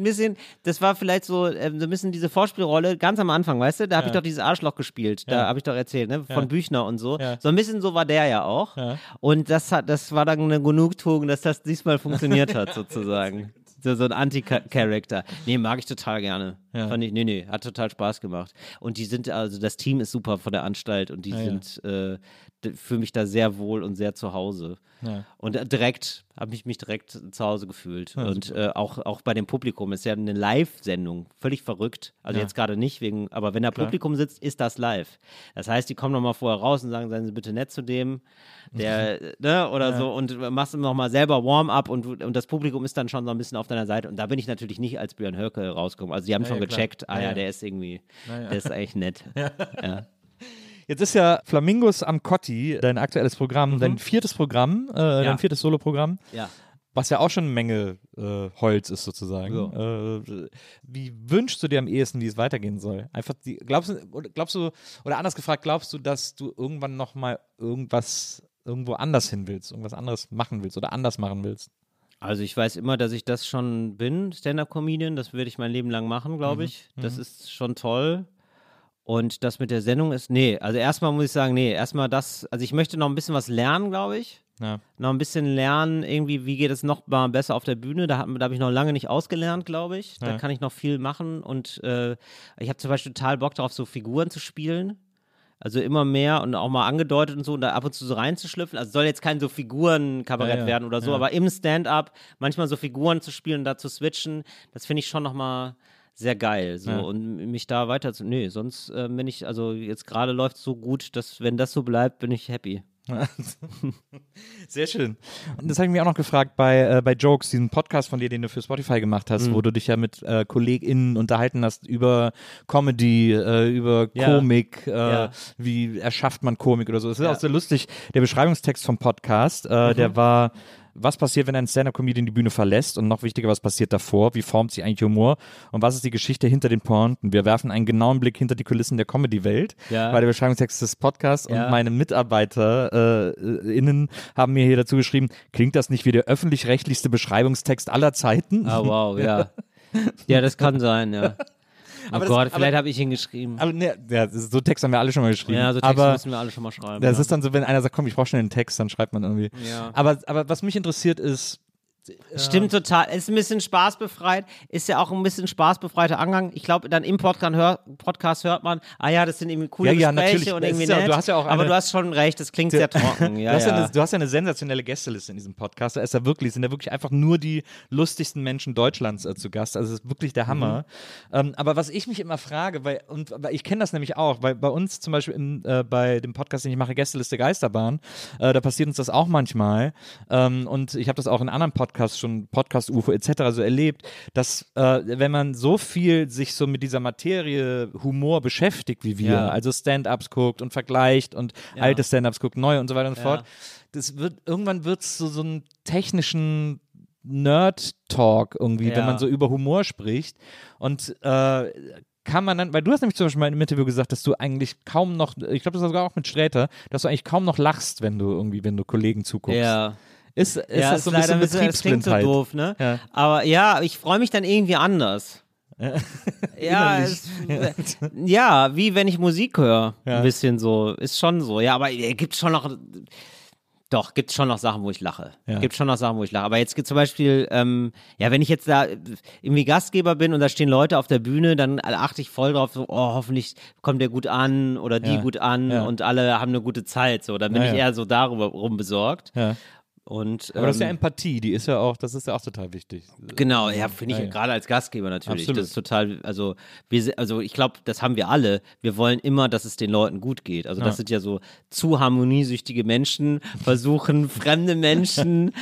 so ein bisschen diese Vorspielrolle ganz am Anfang, weißt du, da habe ich doch dieses Arschloch gespielt, da habe ich doch erzählt, ne, von Büchner und so. Ja. So ein bisschen so war der ja auch und das war dann eine Genugtuung, dass das diesmal funktioniert hat, sozusagen. So ein Anti-Character. Nee, mag ich total gerne. Ja. Fand ich, hat total Spaß gemacht. Und das Team ist super von der Anstalt und die sind für mich da sehr wohl und sehr zu Hause. Ja. Und habe ich mich direkt zu Hause gefühlt. Ja, und auch bei dem Publikum ist ja eine Live-Sendung, völlig verrückt. Also jetzt gerade nicht, aber wenn da Publikum sitzt, ist das live. Das heißt, die kommen nochmal vorher raus und sagen, seien Sie bitte nett zu dem, der, ne, oder so, und machst nochmal selber Warm-up und das Publikum ist dann schon so ein bisschen auf deiner Seite. Und da bin ich natürlich nicht als Björn Höcke rausgekommen. Also die haben schon gecheckt, der ist irgendwie, der ist eigentlich nett. Ja. Jetzt ist ja Flamingos am Kotti dein aktuelles Programm, dein viertes Programm, dein viertes Soloprogramm, was ja auch schon eine Menge Holz ist sozusagen. Ja. Wie wünschst du dir am ehesten, wie es weitergehen soll? Einfach glaubst du, oder anders gefragt, glaubst du, dass du irgendwann nochmal irgendwo anders hin willst, irgendwas anderes machen willst oder anders machen willst? Also ich weiß immer, dass ich das schon bin, Stand-Up-Comedian, das werde ich mein Leben lang machen, glaube ich. Das ist schon toll. Und das mit der Sendung ist, also erstmal muss ich sagen, erstmal also ich möchte noch ein bisschen was lernen, glaube ich. Ja. Noch ein bisschen lernen, irgendwie, wie geht es noch mal besser auf der Bühne. Da habe ich noch lange nicht ausgelernt, glaube ich. Da kann ich noch viel machen und ich habe zum Beispiel total Bock darauf, so Figuren zu spielen. Also immer mehr und auch mal angedeutet und so und da ab und zu so reinzuschlüpfen. Also soll jetzt kein so Figurenkabarett werden oder so, aber im Stand-up manchmal so Figuren zu spielen und da zu switchen, das finde ich schon nochmal sehr geil. So und mich da weiter zu. Nee, sonst bin ich, also jetzt gerade läuft es so gut, dass wenn das so bleibt, bin ich happy. Sehr schön. Und das habe ich mich auch noch gefragt bei Jokes, diesem Podcast von dir, den du für Spotify gemacht hast, wo du dich ja mit KollegInnen unterhalten hast über Comedy, über Komik, wie erschafft man Komik oder so. Das ist auch sehr lustig. Der Beschreibungstext vom Podcast, der war: Was passiert, wenn ein Stand-Up-Comedian die Bühne verlässt? Und noch wichtiger, was passiert davor? Wie formt sich eigentlich Humor? Und was ist die Geschichte hinter den Pointen? Wir werfen einen genauen Blick hinter die Kulissen der Comedy-Welt. Bei der Beschreibungstext des Podcasts. Und meine MitarbeiterInnen haben mir hier dazu geschrieben, klingt das nicht wie der öffentlich-rechtlichste Beschreibungstext aller Zeiten? Ah, wow, ja. Ja, das kann sein, ja. Oh Gott, vielleicht habe ich ihn geschrieben. Aber ne, so Text haben wir alle schon mal geschrieben. Ja, so Texte müssen wir alle schon mal schreiben. Das ist dann so, wenn einer sagt, komm, ich brauche schnell einen Text, dann schreibt man irgendwie. Ja. Aber was mich interessiert ist, Stimmt total. Ist ein bisschen spaßbefreit. Ist ja auch ein bisschen spaßbefreiter Angang. Ich glaube, dann im Podcast hört man, das sind irgendwie coole Gespräche natürlich. und irgendwie Ja, nett. du hast ja auch aber du hast schon recht, das klingt sehr trocken. du hast ja eine sensationelle Gästeliste in diesem Podcast. Da sind ja wirklich einfach nur die lustigsten Menschen Deutschlands zu Gast. Also es ist wirklich der Hammer. Aber was ich mich immer frage, weil ich kenne das nämlich auch, weil bei uns zum Beispiel bei dem Podcast, den ich mache, Gästeliste Geisterbahn, da passiert uns das auch manchmal. Und ich habe das auch in anderen Podcasts schon, Podcast-UFO etc. so erlebt, dass wenn man so viel sich so mit dieser Materie Humor beschäftigt wie wir, also Stand-Ups guckt und vergleicht und alte Stand-Ups guckt, neue und so weiter und so fort, irgendwann wird es so einen technischen Nerd-Talk irgendwie, wenn man so über Humor spricht und kann man dann, weil du hast nämlich zum Beispiel mal im Interview gesagt, dass du eigentlich kaum noch, ich glaube, das war sogar auch mit Sträter, dass du eigentlich kaum noch lachst, wenn du Kollegen zuguckst. Ja. Ist das so ein bisschen Das klingt so Betriebsblindheit? doof, ne? Ja. Aber ich freue mich dann irgendwie anders. Wie wenn ich Musik höre. Ein bisschen so. Ist schon so. Ja, aber gibt schon noch. Doch, gibt schon noch Sachen, wo ich lache. Gibt schon noch Sachen, wo ich lache. Aber jetzt gibt zum Beispiel, wenn ich jetzt da irgendwie Gastgeber bin und da stehen Leute auf der Bühne, dann achte ich voll drauf, so, hoffentlich kommt der gut an oder die gut an und alle haben eine gute Zeit. So, dann bin ich eher so darüber rum besorgt. Ja. Und, aber das ist ja Empathie, das ist ja auch total wichtig. Genau, finde ich gerade als Gastgeber natürlich. Absolut. Das ist total, also ich glaube, das haben wir alle. Wir wollen immer, dass es den Leuten gut geht. Also das sind ja so zu harmoniesüchtige Menschen, versuchen fremde Menschen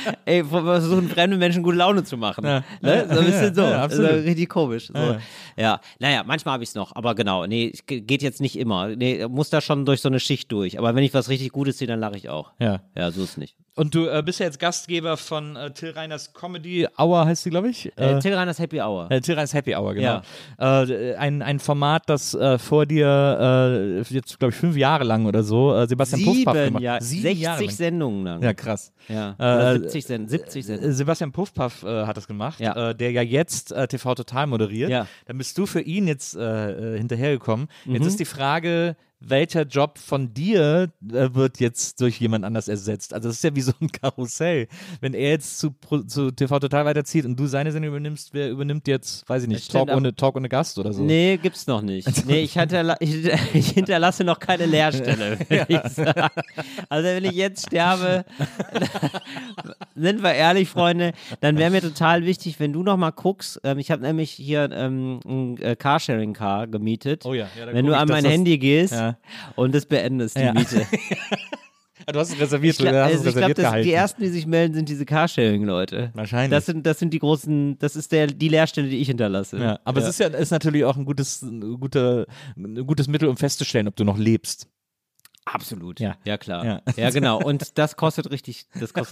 gute Laune zu machen. Ne? So ein bisschen so. Absolut. Also richtig komisch. So. Naja, manchmal habe ich es noch, aber genau, geht jetzt nicht immer. Muss da schon durch so eine Schicht durch. Aber wenn ich was richtig Gutes sehe, dann lache ich auch. Ja, so ist es nicht. Und du bist ja jetzt Gastgeber von Till Reiners Comedy Hour, heißt sie, glaube ich. Till Reiners Happy Hour. Till Reiners Happy Hour, genau. Ja. Ein Format, das vor dir jetzt, glaube ich, 5 Jahre lang oder so Sebastian Puffpaff gemacht hat. 60 Sendungen lang. Ja, krass. Ja. 70 Sendungen. Sebastian Puffpaff hat das gemacht, der ja jetzt TV Total moderiert. Ja. Dann bist du für ihn jetzt hinterhergekommen. Jetzt ist die Frage, welcher Job von dir wird jetzt durch jemand anders ersetzt? Also das ist ja wie so ein Karussell. Wenn er jetzt zu TV Total weiterzieht und du seine Sendung übernimmst, wer übernimmt jetzt, weiß ich nicht, Talk ohne Gast oder so? Nee, gibt's noch nicht. Nee, ich hinterlasse noch keine Lehrstelle, würde ich sagen. Also wenn ich jetzt sterbe, sind wir ehrlich, Freunde, dann wäre mir total wichtig, wenn du noch mal guckst, ich habe nämlich hier ein Carsharing-Car gemietet. Oh ja, wenn du an mein Handy gehst, und das beendest, die Miete. Du hast es reserviert, ich glaube, die ersten, die sich melden, sind diese Carsharing-Leute. Wahrscheinlich. Das sind die großen, das ist die Lehrstelle, die ich hinterlasse. Ja, aber es ist natürlich auch ein gutes Mittel, um festzustellen, ob du noch lebst. Absolut. Ja klar. Ja, genau. Und das kostet richtig.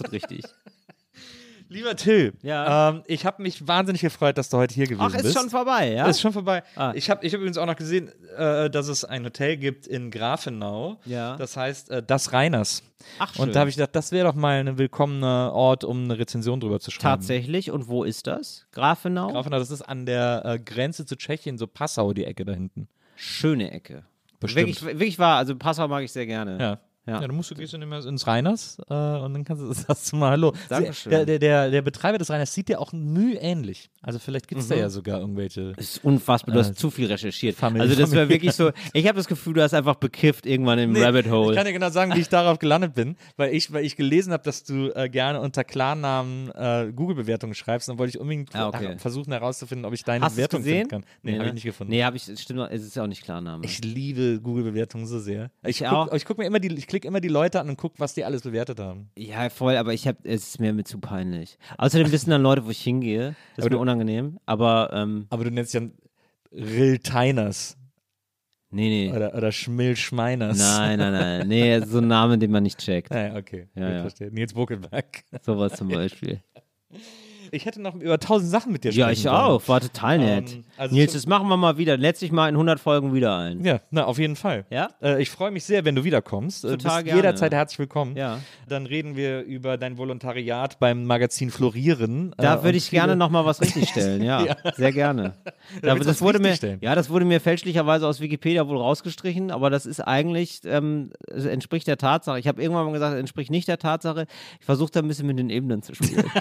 Lieber Till, ich habe mich wahnsinnig gefreut, dass du heute hier gewesen bist. Ach, ist schon vorbei, ja? Ist schon vorbei. Ich hab übrigens auch noch gesehen, dass es ein Hotel gibt in Grafenau. Ja. Das heißt Das Reiners. Ach, schön. Und da habe ich gedacht, das wäre doch mal ein willkommener Ort, um eine Rezension drüber zu schreiben. Tatsächlich. Und wo ist das? Grafenau? Grafenau, das ist an der Grenze zu Tschechien, so Passau, die Ecke da hinten. Schöne Ecke. Bestimmt. Wirklich wahr. Also Passau mag ich sehr gerne. Ja. Ja. Ja, du gehst dann immer ins Reiners und dann sagst du mal Hallo. Dankeschön. Der Betreiber des Reiners sieht dir auch müheähnlich. Also vielleicht gibt es da ja sogar irgendwelche. Das ist unfassbar, du hast zu viel recherchiert. Familie. Also das wäre wirklich so, ich habe das Gefühl, du hast einfach bekifft irgendwann im Rabbit Hole. Ich kann dir genau sagen, wie ich darauf gelandet bin, weil ich gelesen habe, dass du gerne unter Klarnamen Google-Bewertungen schreibst, dann wollte ich unbedingt versuchen herauszufinden, ob ich deine Hast Bewertung du's gesehen? finden kann. Nee, habe ich nicht gefunden. Nee, stimmt, es ist ja auch nicht Klarname. Ich liebe Google-Bewertungen so sehr. Ich klicke immer die Leute an und gucke, was die alles bewertet haben. Ja, voll, aber es ist mir zu peinlich. Außerdem wissen dann Leute, wo ich hingehe. Das ist mir unangenehm, aber du nennst ja Rillteiners. Nee. Oder Schmilschmeiners. Nein. Nee, so ein Name, den man nicht checkt. Ja, okay. Ja. Verstehe. Nils Bokelberg. Sowas zum Beispiel. Ich hätte noch über 1000 Sachen mit dir sprechen Ja, ich wollen. auch. War total nett. Nils, das machen wir mal wieder. Letztlich mal in 100 Folgen wieder ein. Ja, auf jeden Fall. Ja? Ich freue mich sehr, wenn du wiederkommst. Total bist gerne. Jederzeit herzlich willkommen. Ja. Dann reden wir über dein Volontariat beim Magazin Florieren. Da würde ich gerne nochmal was richtigstellen, ja. Sehr gerne. Das wurde mir fälschlicherweise aus Wikipedia wohl rausgestrichen, aber das ist eigentlich, es entspricht der Tatsache. Ich habe irgendwann mal gesagt, es entspricht nicht der Tatsache. Ich versuche da ein bisschen mit den Ebenen zu spielen.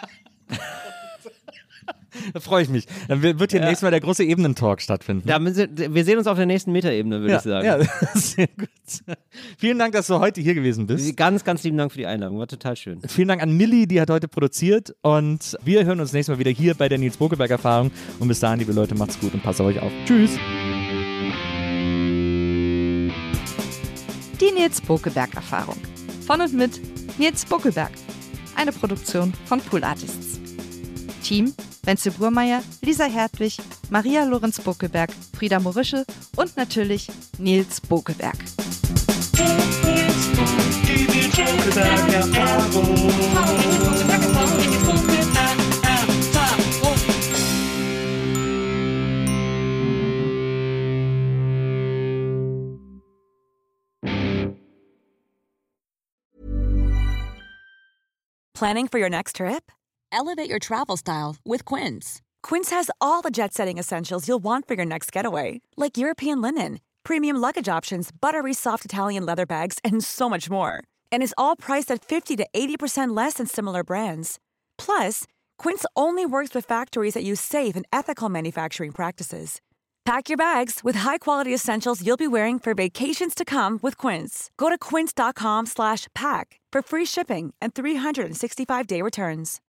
Da freue ich mich. Dann wird hier nächstes Mal der große Ebenentalk stattfinden. Wir sehen uns auf der nächsten Metaebene, würde ich sagen. Ja, sehr gut. Vielen Dank, dass du heute hier gewesen bist. Ganz, ganz lieben Dank für die Einladung. War total schön. Vielen Dank an Milli, die hat heute produziert. Und wir hören uns nächstes Mal wieder hier bei der Nils Bokelberg Erfahrung. Und bis dahin, liebe Leute, macht's gut und passt auf euch auf. Tschüss. Die Nils Bokelberg Erfahrung. Von und mit Nils Bokelberg. Eine Produktion von Pool Artists. Team: Wenzel Burmeier, Lisa Hertwig, Maria Lorenz Bokelberg, Frieda Morische und natürlich Nils Bokelberg. Die Nils Bokelberg Erfahrung. Planning for your next trip? Elevate your travel style with Quince. Quince has all the jet-setting essentials you'll want for your next getaway, like European linen, premium luggage options, buttery soft Italian leather bags, and so much more. And is all priced at 50 to 80% less than similar brands. Plus, Quince only works with factories that use safe and ethical manufacturing practices. Pack your bags with high-quality essentials you'll be wearing for vacations to come with Quince. Go to quince.com/pack for free shipping and 365-day returns.